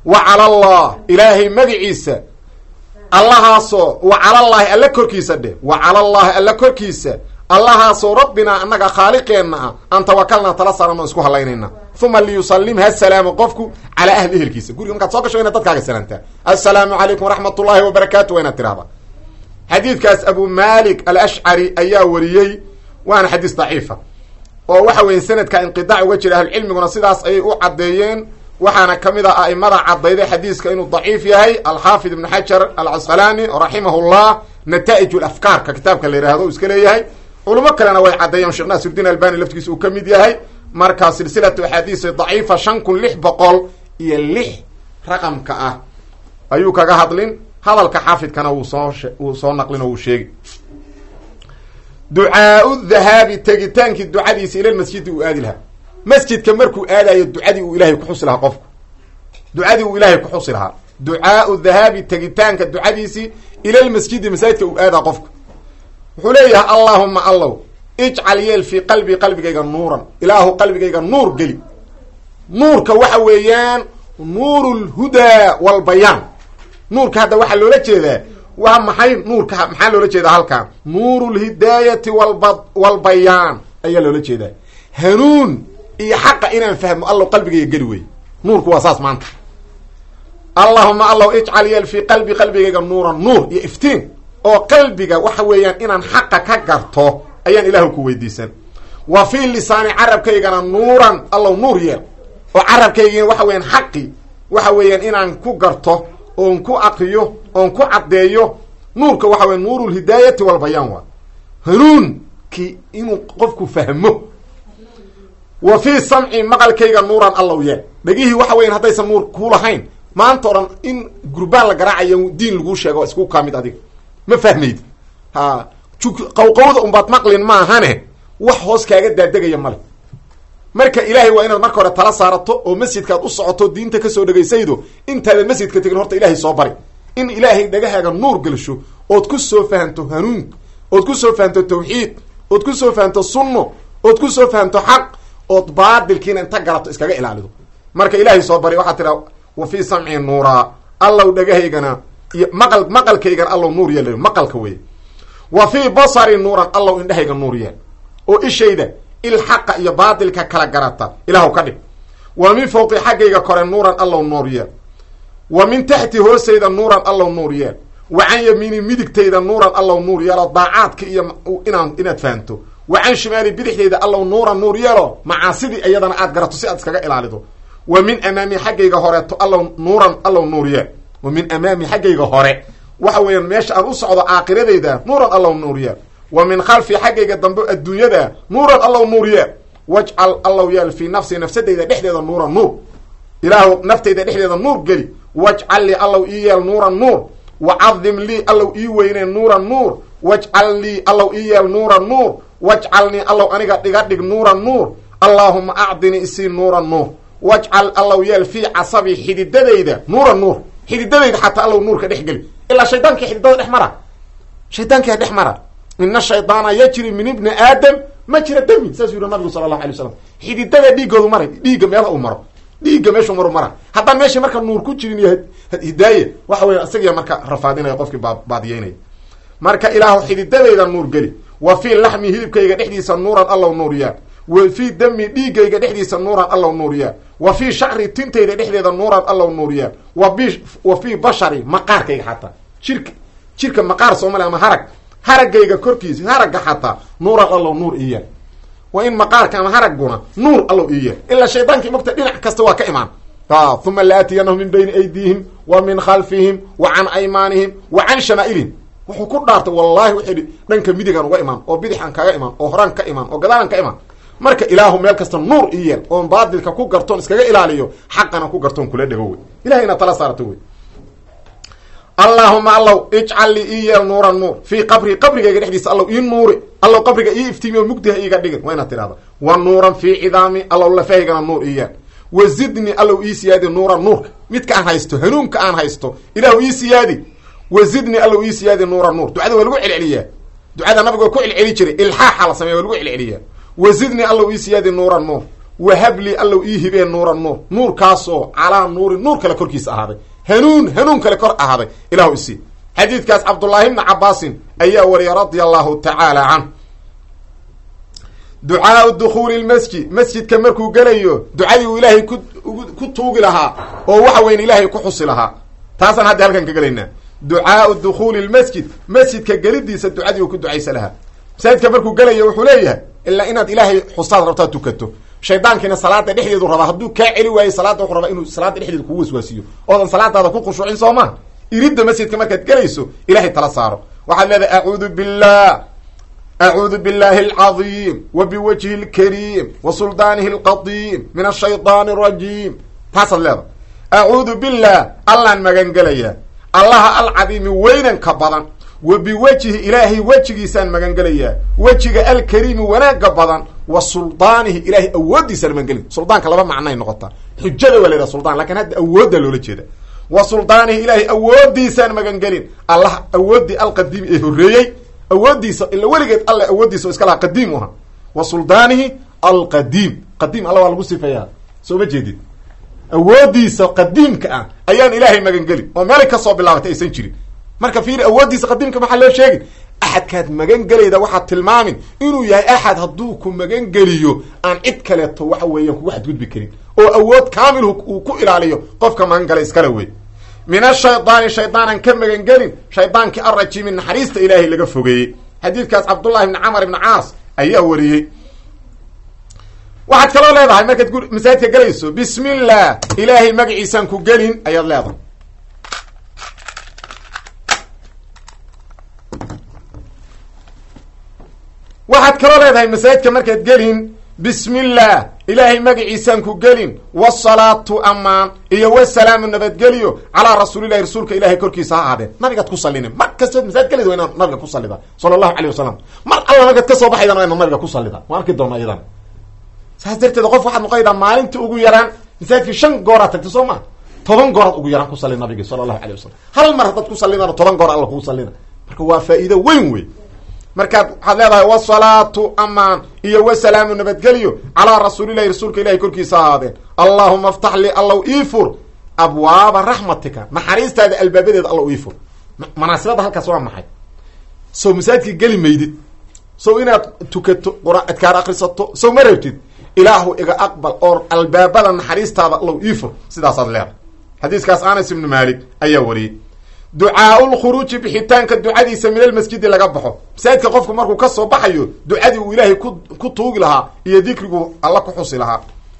wa cala allah ilaahay magaciisa allahaasoo wa calallaahi alla korkiisa dheh wa calallaahi alla korkiisa allahaasoo rabbinaa annaga khaaliqeenna ah aan tawakalnaa tala saarano isku halaynayna uma liyusallim ha salaamo qofku calaa ahli ehelkiisa guriga markaad soo gasho inaad dadkaaga salaamtaa assalaamu calaykum waraxmat ullaahi wabarakaatu waa inaad tirahda xadiidkaas abu malik alashcari ayaa wariyey waana xadiis daciifa oo waxa weeye sanadka inqidaac uga jira ahlucilmiguna sidaas ayay u caddeeyeen waxaana ka mid ah a'imada caddayday xadiiska inuu daciif yahay alxaafid ibnu xajar alcasqalaani raximahullah nataa'ij ulafkaarka kitaabka la yidhaahdo uu iska leeyahay culimo kalena way caddeeyeen sheekh naasirudiin albani laftigiisa uu ka mid yahay markaa silsilatu axaadiisa daciifa 5606 raqamka ah ayuu kaga hadlin hadalka xaafidkana wuu soo naqlin oo uu sheegi ducaau dhahaabi tegitaankii ducadiisa ila masjidi uu aadi lahaa masjidka markuu aadayo ducadii uu ilaahay ku xusi lahaa qofku ducadii uu ilaahay ku xusi lahaa ducaau dhahaabi tegitaanka ducadiisii ila lmasjidi masaajidka uu aadaa qofku wuxuu leeyahay allaahuma allow ijcal yeel fii qalbii qalbigayga nuuran ilaahu qalbigayga nuur geli nuurka waxa weeyaan nuuru lhudaa walbayaan nuurka hadda waxaa loola jeedaa waa maxay nuurka maxaa loola jeedaa halkan nuuru lhidaayati walbayaan ayaa loola jeedaa hanuun iyo xaqa inaan fahmo allow qalbigayga geli wey nuurku waa saas maanta allahuma allow ijcal yeel fii qalbii qalbigayga nuuran nuur iyo iftiin oo qalbiga waxa weeyaan inaan xaqa ka garto ayaan ilaahu ku weydiisan wa fii lisaani carabkaygana nuuran allow nuur yeel oo carabkaygina waxa weeyaan xaqi waxa weeyaan inaan ku garto oon ku aqriyo oon ku caddeeyo nuurka waxa weya nuuru lhidaayati walbayaan waa hanuunkii inuu qofku fahmo wa fii samci maqalkayga nuuran allow yeel dhegihii waxa weyan haddaysan nuur ku lahayn maanta o dhan in gurbaan la garaacayo diin laguu sheego isku kaa mid adiga ma fahmayd ha qawqawda unbaad maqlin maahane wax hoos kaaga daadegaya male marka ilaahay waa inaad marka hore tala saarato oo masjidkaad u socoto diinta kasoo dhegaysaydo intaadan masjidka tegin horta ilaahay soo bari in ilaahay dhagahaaga nuur gelsho ood ku soo fahanto hanuunka ood ku soo fahanto tawxiid ood ku soo fahanto sunno ood ku soo fahanto xaq ood baadilkiina inta galato iskaga ilaalido marka ilaahay soo bari waxaad tiraa wa fii samci nuuraa allow dhagahaygana iyo maqalkaygana allow nuur yeel maqalka wey wa fii basari nuuran allow indhahayga nuur yeel oo ishayda il xaqa iyo baadilka kala garata ilaahu ka dhig wa min fawqi xaggayga kore nuuran allow nuur yeel wa min taxti hoosayda nuuran allow nuur yeel wa can yamiini midigtayda nuuran allow nuur yeelo daacaadka iyo inaad fahanto wa can shimaali bidixdayda allow nuuran nuur yeelo macaasidii iyadana aad garato si aad iskaga ilaalido wa min amaami xaggayga horeeto allow nuuran allow nuur yeel wa min amaami xaggayga hore waxa weeyaan meesha aan u socdo aakiradayda nuuran allow nuur yeel wa min khalfi xaggayga dambe adduunyada nuuran allow nuur yeel wajcal allow yeel fii nafsi nafsadayda dhexdeeda nuuran nuur ilaahu naftayda dhexdeeda nuur geli wajcal lii allow ii yeel nuuran nuur wacadim lii allow ii weynee nuuran nuur wajcal lii allow ii yeel nuuran nuur wajcalnii allow aniga dhiga dhig nuuran nuur allaahuma acdinii isii nuuran nuur wajcal allow yeel fii casabi xididadayda nuuran nuur xididadayda xataa allow nuurka dhex geli ilaa shaydaanka xididada dhex mara shaydaankaa dhex mara ina shaydaana yajri min ibni aadam ma jira dami saasuu yihi nabigu sala allahu alay wasalam xididada dhiigoodu maray dhiigga meela uu maro dhiigga meeshuu maru mara haddaan meeshii marka nuur ku jirin iyo hidaaye waxa weya isagiya marka rafaadinaya qofkii baadiyeynaya marka ilaahu xididadayda nuur geli wa fii laxmi hilibkayga dhexdiisa nuuran allow nuur yaa wa fii dami dhiigayga dhexdiisa nuuran allow nuur yaa wa fii shacri tintayda dhexdeeda nuuran allow nuur yaa wa fii bashari maqaarkayga xataa jirka maqaar soomaliya ama haragayga korkiisa haragga xataa nuuran allow nuur iya waa in maqaarka ama haragguna nuur allow iya ilaa shaydaankii mogta dhinac kasta waa ka imaan uma laatiyanahum min bayni aydiihim wa min khalfihim wa can aymaanihim wa can shamaa'ilihim wuxuu ku dhaartay wallahi wuxuu dhanka midigan uga imaan oo bidixan kaga imaan oo horaan ka imaan oo gadaalan ka imaan marka ilaahu meel kasta nuur iyeel oon baadilka ku gartoon iskaga ilaaliyo xaqana ku gartoon kula dhego wey ilahay inaad tala saarato wey allaahuma allow ijcal lii ii yeel nuuran nuur fii qabri qabrigayga dhexdiisa allow ii nuuri allow qabriga ii iftiimi oo mugdiha iiga dhigin waa inaad tidhahda wa nuuran fii cidaami allow lafahaygana nuur ii yeel wa zidni allow ii siyaadi nuuran nuurka midka aan haysto hanuunka aan haysto ilaahu ii siyaadi wa zidni allow ii siyaadi nuuran nuur ducada waa lagu celceliyaa ducada nabiga waa ku celceli jiray ilxaaxa la sameya waa lagu celceliyaa wa zidni allow ii siyaadi nuuran nuur wahabli allow ii hibeen nuuran nuur nuurkaasoo calaa nuurin nuur kale korkiisa ahaaday hanuun kale kor ahaaday ilahu isii xadiidkaas cabdullaahi bni cabaasin ayaa wariyay radia allahu tacaala canh ducaau dukhuuli lmasjid masjidka markuu gelayo ducadii uu ilaahay ku tuugi lahaa oo waxa weyn ilaahay ku xusi lahaa taasaan hadda halkan ka gelaynaa ducaau dukhuuli lmasjid masjidka gelidiisa ducadii uu ku ducaysa lahaa masaajidka markuu gelayo wuxuu leeyahay ilaa inaad ilaahay xusaad rabtaa tukato shaydaankiina salaada dhexdeedu rabaa hadduu kaa celi waayo salaada wuxuu rabaa inuu salaada dhexdeeda kugu waswaasiyo oodan salaadaada ku khushuucin soo maa iridda masjidka markaad gelayso ilahay tala saaro waxaad leedahay acuudu billahi alcadiim wa biwajhi lkariim wa suldaanihi alqadiim min ashaydaani arajiim taasaad leedahay acuudu billah allaan magangelayaa allaha alcadiimi weynanka badan wa biwajhi ilaahay wejigiisaan magangelayaa wejiga alkariimi wanaagga badan wa suldaanihi ilaahay awooddiisaan magangelin suldaanka laba macnay noqotaa xujada waa la yidhaha suldaan lakin hadda awoodda loola jeeda wa suldaanihi ilaahay awooddiisaan magangelin allah awooddii alqadiimi ee horreeyey awooddiisa ila weligeed alle awooddiisa oo iska lahaa qadiim u ahaa wa suldaanihi alqadiim qadiim alla waa lagu sifeeyaa soo ma jeedid awooddiisa qadiimka ah ayaan ilaahay magangelin oo meelay kasoo bilaabatay aysan jirin marka fiiri awooddiisa qadiimka maxaa loo sheegin axadkaad magangelayda waxaad tilmaamin inuu yahay axad hadduu ku magangeliyo aan cid kaleeto waxa weeyaan kugu xadgudbi karin oo awood kaamil uu ku ilaaliyo qofka magangala iskala wey min ashaydaani shaydaanan ka magangelin shaydaankii alrajiimi naxariista ilaahay laga fogeeyey xadiidkaas cabdullahi bni camar ibni caas ayaa wariyey waxaad kaloo leedahay markaad masaajidka gelayso bismi illah ilaahay magaciisaan ku gelin ayaad leedahay waxaad kaloo leedahay masaajidka markaad gelin bismi illah ilaahay magaciisaan ku gelin wasalaatu amaan iyo wasalaamu nabadgelyo calaa rasuulillahi rasuulka ilahay korkiisa ha ahaadeen nabigaad ku salline mar kastood masaajid galeyd waa inaad nabiga ku sallida sala allahu alayh wasalam mar alla markaad kasoo baxaydan waa inaad nabiga ku sallida waan arki doona iyadan saas darteed qof waxaad noqonaydaa maalinta ugu yaraan masaajidkii 5 gooraad tagta soo ma 10 gooraad ugu yaraan ku salli nabiga sala allahu alayh wasalam hal mar haddaad ku sallidana 10 goor alla kugu sallina marka waa faa'iido weyn wey markaad waxaad leedahay wasalaatu amaan iyo wasalaamu nabadgelyo calaa rasuulillahi rasuulka ilahay korkiisa ahaadeen allahuma aftax li allow iifur abwaaba raxmatika naxariistaada albaabadeeda allow iifur manaasibada halkaas waa maxay sow masaajidka geli maydid sow inaad tukato quraan adkaar akrisato sow ma rabtid ilaahu iga aqbal oo albaabada naxariistaada allow iifur sidaasaad leedahay xadiiskaas anas ibnu maalik ayaa wariyey ducaau lkhuruuji bixitaanka ducadiisa min almasjidi laga baxo masaajidka qofku markuu kasoo baxayo ducadii uu ilaahay ku tuugi lahaa iyo dikrigu alla ku xusi lahaa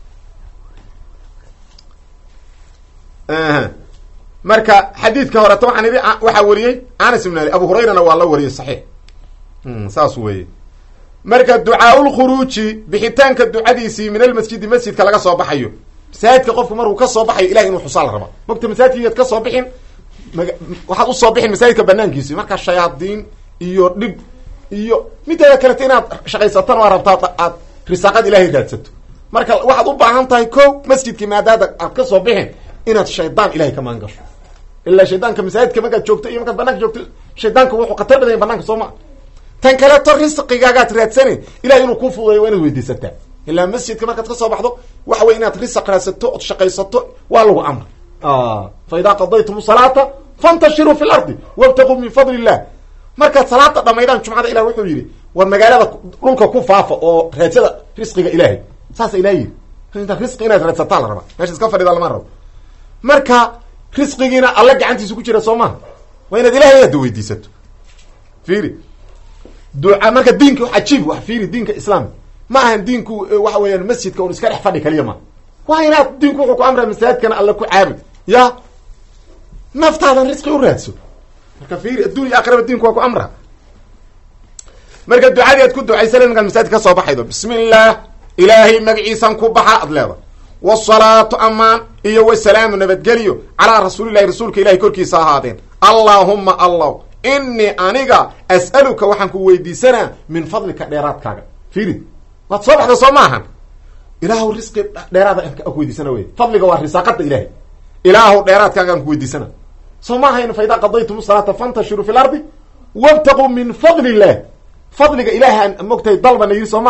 marka xadiidka horeta waxaan idhi waxaa wariyey anas ibn ali abu hurayrana waa la wariyey saxiix saas weeye marka ducaau lkhuruuji bixitaanka ducadiisii min almasjidi masjidka laga soo baxayo masaajidka qofku markuu kasoo baxayo ilahay inuu xusaa la rabaa mogta masaajidkiiad kasoo bixin waxaad usoo bixin masaajidka banaankiisi markaa shayaadiin iyo dhib iyo mideeda kaleta inaad shaqaysatana waa rabtaa aad risaaqad ilahay raadsato marka waxaad u baahan tahay ko masjidkii maadaada aad kasoo bixin inaad shaydaan ilahay ka maan gasho ilaa shaydaanka masaajidka markaad joogto iyo markaad banaanka joogto shaydaanka wuxuu khatar badanya banaanka soo maa tan kaleeto risqigaagaad raadsanin ilahay inuu kuu fududeeyo waa inaad weydiisataa ilaa masjidka markaad kasoo baxdo waxa wey inaad risaq raadsato ood shaqaysato waa lagu amra fa idaa qadaytum salaata fantashiruu fi lardi wabtaquu min fadli illah markaad salaada dhamaydaan jumcada ilah wuxuu yidhi war magaalada dhulka ku faafa oo raadsada risqiga ilaahay saasa ilah yidhi risqi inaad raadsataa la rabaa meesha iska fadhida lama rabo marka risqigiina alla gacantiisa ku jira soo maha waa inaad ilahay aada weydiisato fiiri duca marka diinka cajiib wax fiiri diinka islaamka ma ahan diinku waxa weeyaan masjidka un iska dhex fadhi kaliya ma waa inaad diinku wuxuu ku amraa masaajidkana alla ku caabud ya naftaadan risqi u raadso marka fiiri addunya aakhiraba diinku waa ku amra marka ducadii aad ku ducaysana markaad masaajid ka soo baxaydo bismi illah ilaahay magaciisan ku baxa ad leeda wasalaatu amaan iyo wasalaamu nabadgelyo calaa rasuulillahi rasuulka ilahay korkiisa ahaadeen allaahumma allah inii aniga as'aluka waxaan ku weydiisanaa min fadlika dheeraadkaaga fiiri waad soo baxda soo maahan ilaahu risqi dheeraada ku weydiisana wey fadliga waa risaaqada ilahay ilaahu dheeraadkaagaan ku weydiisana soo maahayn fa idaa qadaytum salaata fantashiruu fi lardi wabtaquu min fadli illah fadliga ilaahan mogtahay dalbana yidhi soo maahan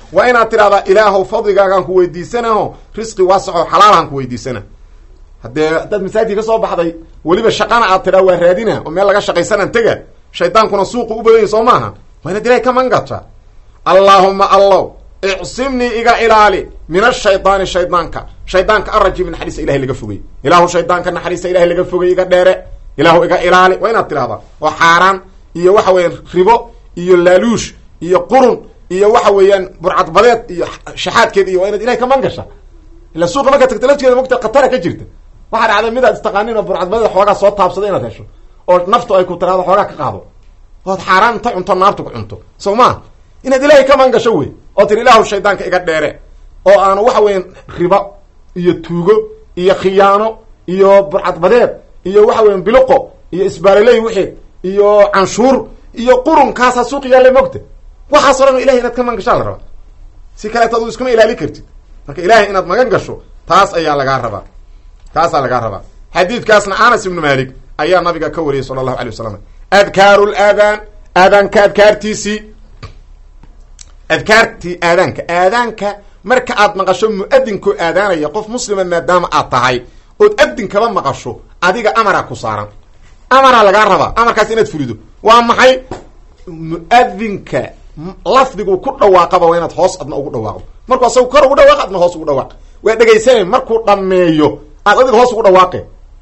waa inaad tidhahdaa ilaahow fadligaagaan ku weydiisanaho risqi waasaxoo xalaalahaan ku weydiisana. haddee haddaad masaajidka ka soo baxday weliba shaqana aad tidhaa waa raadina oo meel laga shaqaysanaan tega, shaydaankuna suuqu u badanya soo maaha, waa inaad ilahay ka mangataa. allaahuma allow icsimnii iga ilaali min ashaydaani shaydaanka arajim naxariista ilahay laga fogey. ilaahu shaydaanka naxariista ilahay laga fogey iga dheere, ilaahu iga ilaali. waa inaad tidhahdaa oo xaaraan iyo waxa weeyaan ribo iyo laaluush iyo qurun iyo waxa weeyaan burcadbadeed iyo shaxaadkeed iyo waa inaad ilahay ka mangasha. ila suuqa markaa tagta lafteeda mogta khatara ka jirta. waxaa dhacda midaad istaqaanin oo burcadbadeed xoogaa soo taabsada inaad hesho oo naftu ay ku tiraado xoogaa ka qaado ood xaaraan inta cunto naartu ku cunto soo maa. inaad ilaahay ka mangasho wey oo tiri ilaahu shaydaanka iga dheere oo aanu waxa weeyaan ribo iyo tuugo iyo khiyaano iyo burcadbadeed iyo waxa weeyaan biliqo iyo isbaaliley wixii iyo canshuur iyo qurunkaasa suuq yaalla mogta. waxaasoo dhan ilahay inaad ka mangashaa la rabaa, si kaleeta adu iskuma ilaali kartid. marka ilaahay inaad magan gasho taas ayaa lagaa rabaa, taasaa lagaa rabaa. xadiidkaasna anas ibnu malik ayaa nabiga ka wariyay sala allahu alay wasalam. adkaaru laadaan, aadaanka adkaartiisii, adkaartii aadaanka marka aad maqasho mu-adinkoo aadaanaya qof muslima maadaama aad tahay ood adinkaba maqasho adiga amaraa ku saaran, amaraa lagaa rabaa. amarkaas inaad fulido waa maxay? mu-adinka lafdigu ku dhawaaqaba waa inaad hoos adna ugu dhawaaqdo. markuu asagu kor ugu dhawaaq adna hoos ugu dhawaaq. waa dhegaysanay markuu dhameeyo aad adiga hoos ugu dhawaaqe.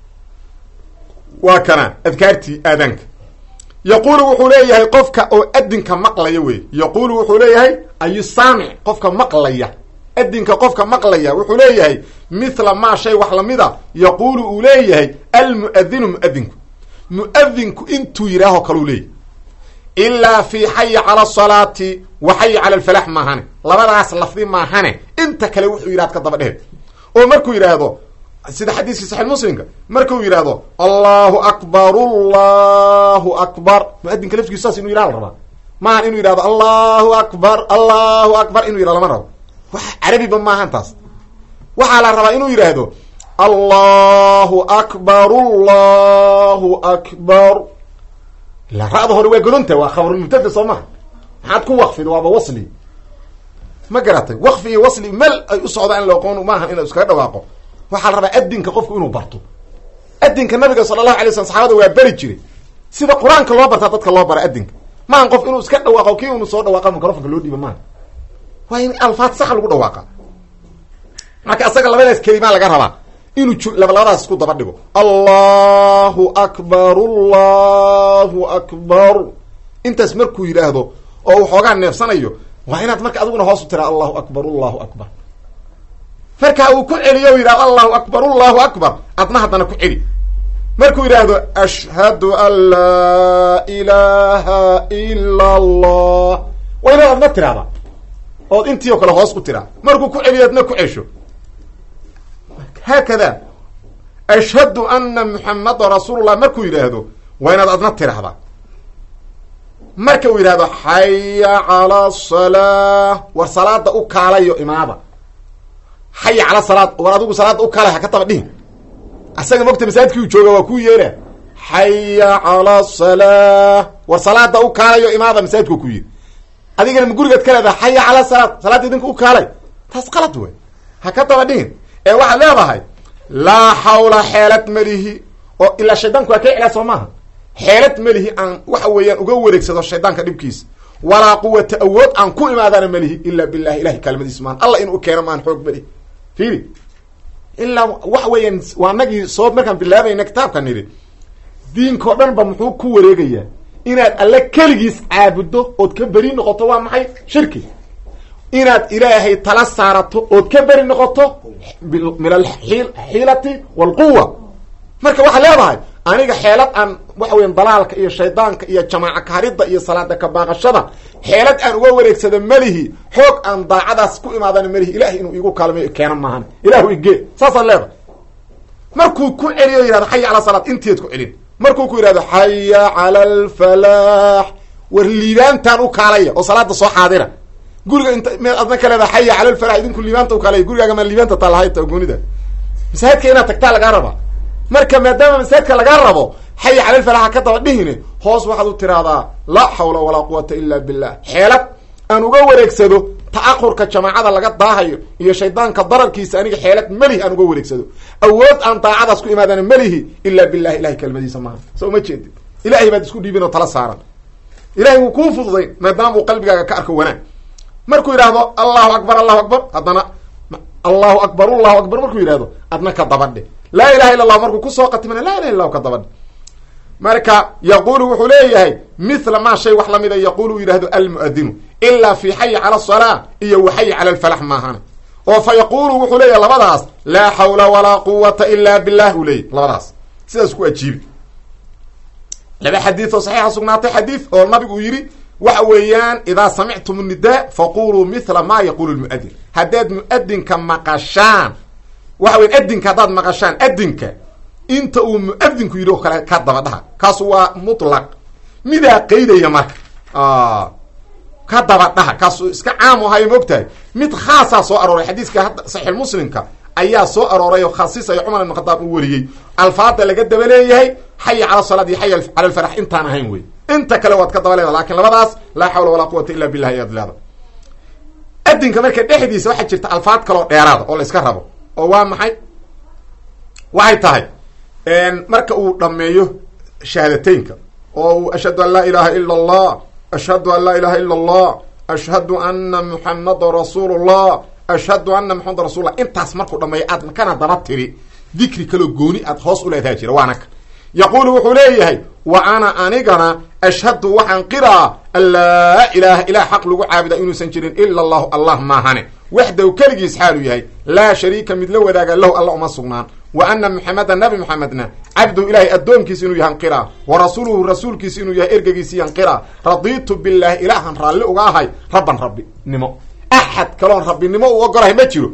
waa kana adkaartii aadaanka. yaquulu wuxuu leeyahay qofka oo adinka maqlaya wey. yaquulu wuxuu leeyahay ayu saamic qofka maqlaya, adinka qofka maqlaya wuxuu leeyahay mithla maa shay wax lamida yaquulu uu leeyahay almuadinu muadinku. muadinku intuu yidhaaho kaleu leeyahy ilaa fi xayi cala asalaati wa xayi cala alfalax maahane, labadaas lafdi maahane inta kale wuxuu yidhahd ka daba dheer. oo markuu yidhaahdo sida xadiiskii saxiix muslimka markuu yidhaahdo allahu akbar allahu akbar, muadinka laftigiisu saas inuu yidhah la rabaa, maahan inuu yidhahdo allahu akbar inuu yidhahdo lama rabo. wax carabiba maahan taas. waxaa la rabaa inuu yidhaahdo allahu akbar ila ra-da hore waa godonta, waa khabarulmubtada soo maha. maxaad ku waqfid? waaba wasli, ma garatay? waqfi iyo wasli mel ay u socdaan loqoon maaha inuu iskaga dhawaaqo. waxaa la rabaa adinka qofku inuu barto. adinka nabiga sala allahu alay slam saxaabada waa beri jiray sida qur-aanka loo bartaa dadka loo bara adinka. maahan qof inuu iska dhawaaqo kii unu soo dhawaaqa microfonka loo dhiiba maaha, waa in alfaad sax lagu dhawaaqa. marka asaga labadaas kelimaa laga rabaa inuu labadaas isku daba dhigo. allahu akbar intaas markuu yidhaahdo oo uu xoogaa neefsanayo waa inaad marka adiguna hoos u tiraa allahu akbar. markaa uu ku celiyo o yidhahdo allahu akbar adna haddana ku celi. markuu yidhaahdo ashhadu an laa ilaha ila allah waa inaad adna tiraada ood intii oo kale hoos u tiraa. markuu ku celiyo adna ku cesho. haakada ashhadu ana muxamada rasuulullah markuu yidhaahdo waa inaad adna tiraahda. marka uu yidhahdo xaya cala asalaa war salaada u kaalayo imaada, xaya cala salaad war adigu salaada u kaalay ha ka taba dhihin. asaga mogta masaajidkii u jooga waa kuu yeela xaya cala asalaa war salaada u kaalayo imaada masaajidku ku yiri. adigana ma gurigaad ka leedaha xaya cala salaad salaada idinka u kaalay, taas qalad wey, ha ka taba dhihin. ee waxaad leedahay laa xawla xeelad melihi oo ilaa shaydaanku waa ka celaa soo maaha. xeelad melihi aan waxa weeyaan uga wareegsado shaydaanka dhibkiisa, walaa quwata awood aan ku imaadana melihi ilaa billahi ilahay kaalmadiis maan alla inuu keeno maan xoog melihi. fiiri ilaa waxa weeyaan waa nagii soo markaan bilaabayna kitaabka nidhi diinka o dhan ba muxuu ku wareegayaa inaad alle keligiis caabuddo ood ka beri noqoto. waa maxay? shirki. inaad ilaahay tala saarato ood ka beri noqoto min alxiilati walquwa. marka waxaa leedahay aniga xeelad aan waxa weyan dalaalka iyo shaydaanka iyo jamaaca kaarida iyo salaada kabaaqashada xeelad aan uga wareegsado melihi, xoog aan daacadaas ku imaadana melihi, ilahay inuu igu kaalmeyo keena maahan, ilaahu igee. saasaad leedahay. markuu ku celiyo yihahdo xaya cala salaad inteed ku celin. markuu ku yidhahdo xaya cala alfalaax war liibaantaan u kaalaya oo salaada soo xaadira. guriga inta meed adna ka leedaha xaya cala alfalaax idinku liibaanta u kaalaya, gurigaaga maa liibaanta taa lahayd ta goonida. masaajidka inaad tagtaa lagaa rabaa. marka maadaama masaajidka lagaa rabo xaya cala alfalax ha ka daba dhihine hoos waxaad u tiraahdaa laa xawla walaa quwata ila billah. xeelad aan uga wareegsado ta'aqurka jamaacada laga daahayo iyo shaydaanka dararkiisa aniga xeelad malihi aan uga wareegsado awood aan daacadaas ku imaadana malihi ilaa billahi ilahay kelmadiisa maaha soo ma jeedid ilahay baad isku dhiibin oo tala saaran ilahay wuu kuu fududay maadaama uu qalbigaaga ka arko wanaag markuu yidhaahdo allahu akbar haddana allahu akbar markuu yidhahdo adna ka dabadhe laa ilaha illa allah markuu kusoo qatimana laa ilaha illah ka dabadhe marka yaqulu wuxuu leeyahay mithla maa shay wax lamida yaqulu u yidhahdo almu'adinu ilaa fi xayi cala asalaa iyo waxayi cala alfalax maahana oo fa yaqulu wuxuu leeyahay labadaas laa xawla walaa quwata ila billah uu leeyahy labadaas sidaas ku ajiibi laba xadiid oo saxiixa sugnaatay xadiid oo nabigu uu yidhi waxa weeyaan idaa samictum nnidaa faquluu mithla maa yaqulu lmu'adin haddaad mu'adinka maqashaan waxa weyan adinka haddaad maqashaan adinka inta uu mu'adinku yidhi oo kale ka daba dhaha kaasu waa mutlaq midaa qeydaya marka ka daba dhaha kaasu iska caam ahayo maogtahay mid khaasaa soo arooray xadiiska hadda saxiix muslimka ayaa soo arooray oo khasiisaya cumar ibn khadaab uu wariyey alfaada laga daba leeyahay xay cala salaad iyo xay cala alfarax intaan ahayn wey inta kale waad ka daba leeda lakin labadaas laa xawla walaa quwata illa billah ayaad leeda adinka marka dhexdiisa waxaa jirta alfaad kaloo dheeraada oo la iska rabo oo waa maxay waxay tahay marka uu dhameeyo shahaadateynka oo uu ashhadu an laa ilaha ila allah ashhadu an laa ilaha ila allah ashhadu ana muxamada rasuulullah ashhadu ana muxamada rasulullah intaas markuu dhameeyo aad kana daba tiri dikri kaloo gooni aad hoos u leedaha jira waanaka yaqulu wuxuu leeyahay wa ana anigana ashhadu waxaan qiraa an laa ilaha ilah xaq lagu caabuda inuusan jirin ila allahu allah maahane waxdaw keligiis xaalu yahay laa shariika mid la wadaaga lahu alla uma sugnaan wa ana muxameda nabi muxamedna cabduhu ilahay addoonkiisa inuu yahan qiraa wa rasuuluhu rasuulkiisa inuu yahay ergegiisi yan qiraa radiitu billahi ilaahan raalli uga ahay rabban rabbinimo axad kaloon rabbinimo u ogolahay ma jiro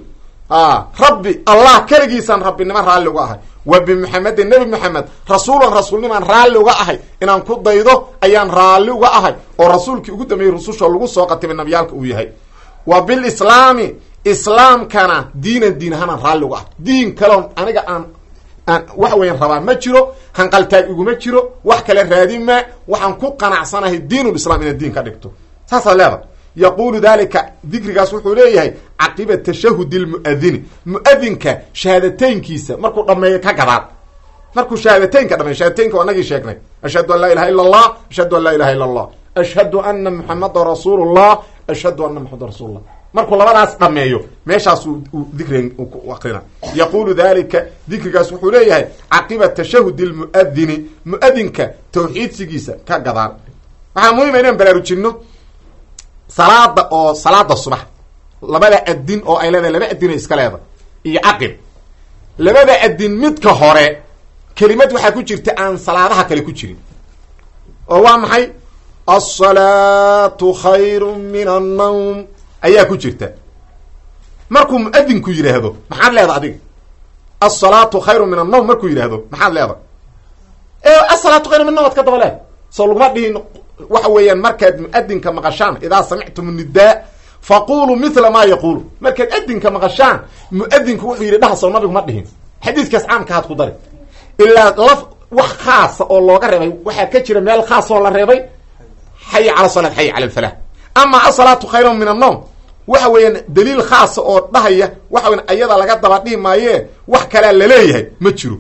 rabbi allah keligiisaan rabbinimo raalli uga ahay wa bimuxamedin nebi moxamed rasuulan rasuulnimaan raalli uga ahay inaan ku daydo ayaan raalli uga ahay oo rasuulkii ugu dambeeyey rususha lagu soo qatimay nabiyaalka uu yahay wa bilislaami islaamkana diinan diin ahaanaan raalli uga ahay diin kaloon aniga aan waxa weyan rabaa ma jiro hanqaltaag iguma jiro wax kale raadin maa waxaan ku qanacsanahay diinulislaam inaad diin ka dhigto saasaad leedahay yaqulu dalika dikrigaas wuxuu leeyahay caqiba tashahudi lmu'adini mu'adinka shahaadateynkiisa markuu dhameeyo ka gadaal markuu shahaadateynka dhameeyo shahaadateynka waa nagii sheegnay ashhadu an laa ilaha ila allah ashhadu an laa ilaha illa allah ashhadu ana muxamada rasuulullah ashhadu ana muxamada rasuulullah markuu labadaas dhameeyo meeshaas uu dikriga ku akrina yaqulu dalika dikrigaas wuxuu leeyahay caqiba tashahudi lmu'adini mu'adinka tawxiidsigiisa ka gadaal waxaa muhima inaan baraarujinno salaada oo salaada subax labada adin oo ay leedahay laba adin oo iska leeda iyo caqib labada adin midka hore kelimad waxaa ku jirta aan salaadaha kale ku jirin oo waa maxay as-salaatu khayru min an-nawm ayaa ku jirta markuu muadinku yidhaahdo maxaad leeda adiga as-salaatu khayru min an-nawm markuu yidhaahdo maxaad leeda as-salaatu khayru min an-nawm ad ka daba leed soo laguma dhihin waxa weeyaan markaad muadinka maqashaan idaa samictum nidaa faquluu mithla maa yaqulu markaad adinka maqashaan muadinku wuxuu yidhi dhaha soo nabigu ma dhihin xadiiskaas caamka haad ku dari ilaa laf wax khaasa oo looga reebay waxaa ka jira meel khaas oo la reebay xay cala salaat xay cala alfalah ama asalaatu khayrun min annawm waxa weeyaan daliil khaasa oo dhahaya waxa weyan ayada laga daba dhihi maaye wax kalea laleeyahay ma jiro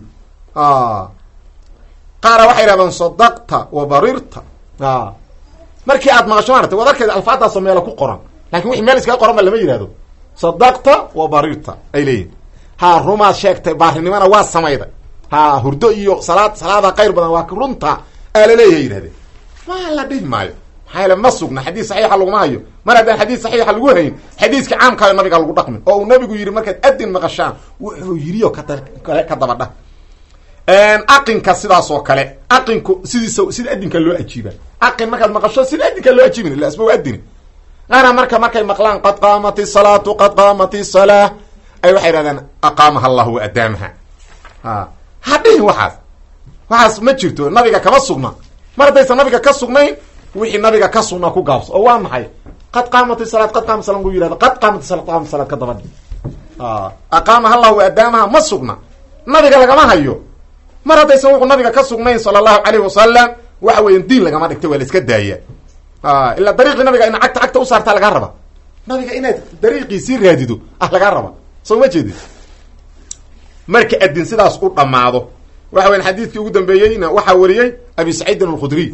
qaara waxay yidhahdaan sadaqta wa barirta markii aad maqasho maarata waad arkeeda alfaadaasoo meela ku qoran lakin wixii meel iskaga qoran ba lama yihahdo sadaqta wa barirta ay leeyihin rumaad sheegtay baarinimana waa samayda hurdo iyo salaada qayr badan waa runta aa laleeyahay yihahdeen ma la dhihi maayo maxaa yaele ma sugna xadiis saxiixa laguma hayo mar haddaan xadiis saxiixa lagu hayn xadiiska caamkaayo nabiga lagu dhaqmin oo uu nabigu yidhi markaad adin maqashaan wuxuu yidhi oo ka daba dhah aqinka sidaas oo kale aqinku sidiisa sida adinka loo ajiiba aqin markaad maqasho sida adinka loo ajiibin ila asba adini qaana markay maqlaan qad qaamati salaatu qad qaamati salaa ay waxay yidhahdaan aqaamaha allahu wa adaamaha hadhihin waxaas ma jirto nabiga kama sugna mar haddaysan nabiga ka sugnayn wixii nabiga ka sugnaa ku gaabso oo waa maxay qad qaamati salaat qad qaamati salat gu yihahdo qad qaamati salaat qaamati salaat ka dabadhi aqaamaha allahu wa adaamaha ma sugna nabiga lagama hayo mar haddaysan wuxuu nabiga ka sugnayn sala allahu calayhi wasalam waxa weyan diin lagama dhigta waa la iska daaya ilaa dariiqii nabiga ina cagta u saartaa lagaa raba nabiga inaad dariiqiisii raadido lagaa raba soo ma jeedid marka adin sidaas u dhamaado waxa weyn xadiidkii ugu dambeeyeyna waxaa wariyey abi saciid al-khudri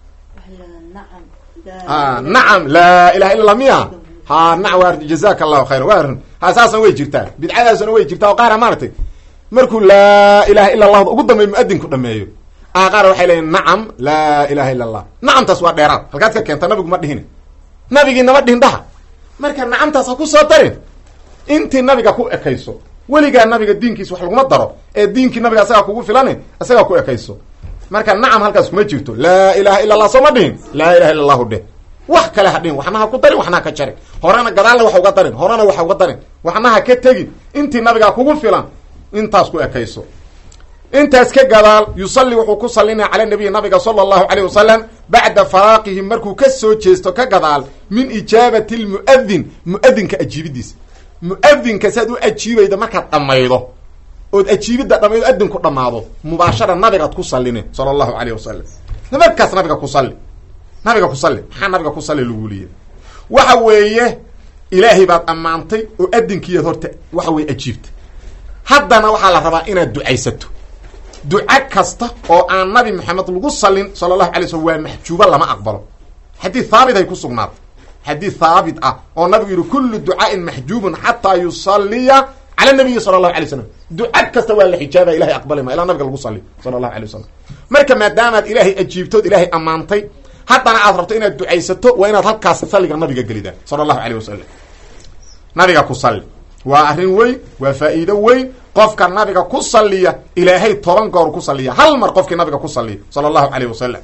nacam laa ilaha illa allah miya ha nacam jazaaka allahu khayra waarun saasna way jirtaa bidcadaasna way jirtaa oo qaara maaragtay markuu laa ilaha illa allah ugu dambeey muadinku dhameeyo qaar waxay leeyihin nacam laa ilaha illa allah nacamtaas waa dheeraad halkaad ka keenta nabigu ma dhihin nabigii nama dhihin dhaha marka nacamtaas ha ku soo darin intii nabiga ku ekayso weligaa nabiga diinkiisa wax laguma daro ee diinkii nabiga asagaa kugu filan asagaa ku ekayso marka nacam halkaas kuma jirto laa ilaha illa allah soo ma dhihin laa ilaha illa allahu dheh wax kale ha dhihin waxna ha ku darin waxna ha ka jarin horena gadaalna wax uga darin horena wax uga darin waxna ha ka tegin intii nabigaa kugu filan intaas ku ekayso intaas ka gadaal yusalli wuxuu ku salinaya cala nabiyi nabiga sala allahu alayh wasalam bacda faraaqihi markuu ka soo jeesto ka gadaal min ijaabati lmu'adin mu'adinka ajiibidiisa mu'adinka saad u ajiibayda markaad dhammaydo ood ajiibidda dhammaydo adinku dhammaado mubaashara nabigaad ku salline sala allahu alayh wasalam markaas nabiga ku salli nabiga ku salli maxaa nabiga ku salli lagu liya waxa weeye ilaahay baad ammaantay oo adinkiiyaad horta waxa weye ajiibta haddana waxaa la rabaa inaad ducaysato duca kasta oo aan nabi maxamed lagu salin sala allahu alay slm waa maxjuuba lama aqbalo xadiid haabit ay ku sugnaatay xadiid haabit ah oo nabigu yihi kullu ducaain maxjuubun xataa yusaliya cala nabiyi sala allahu alay slam duca kasta waa la xijaaba ilahay aqbali ma ilaa nabiga lagu saliyo sala allahu alay wasalam marka maadaamaad ilaahay ajiibtood ilaahay ammaantay haddana aad rabto inaad ducaysato waa inaad halkaas saliga nabiga gelidaan sala allahu alayh wasalam nabiga ku sali waa arrin weyn waa faa'iido weyn qofka nabiga ku saliya ilaahay 10 goor ku saliya hal mar qofkii nabiga ku saliya sala allahu alayh wasalam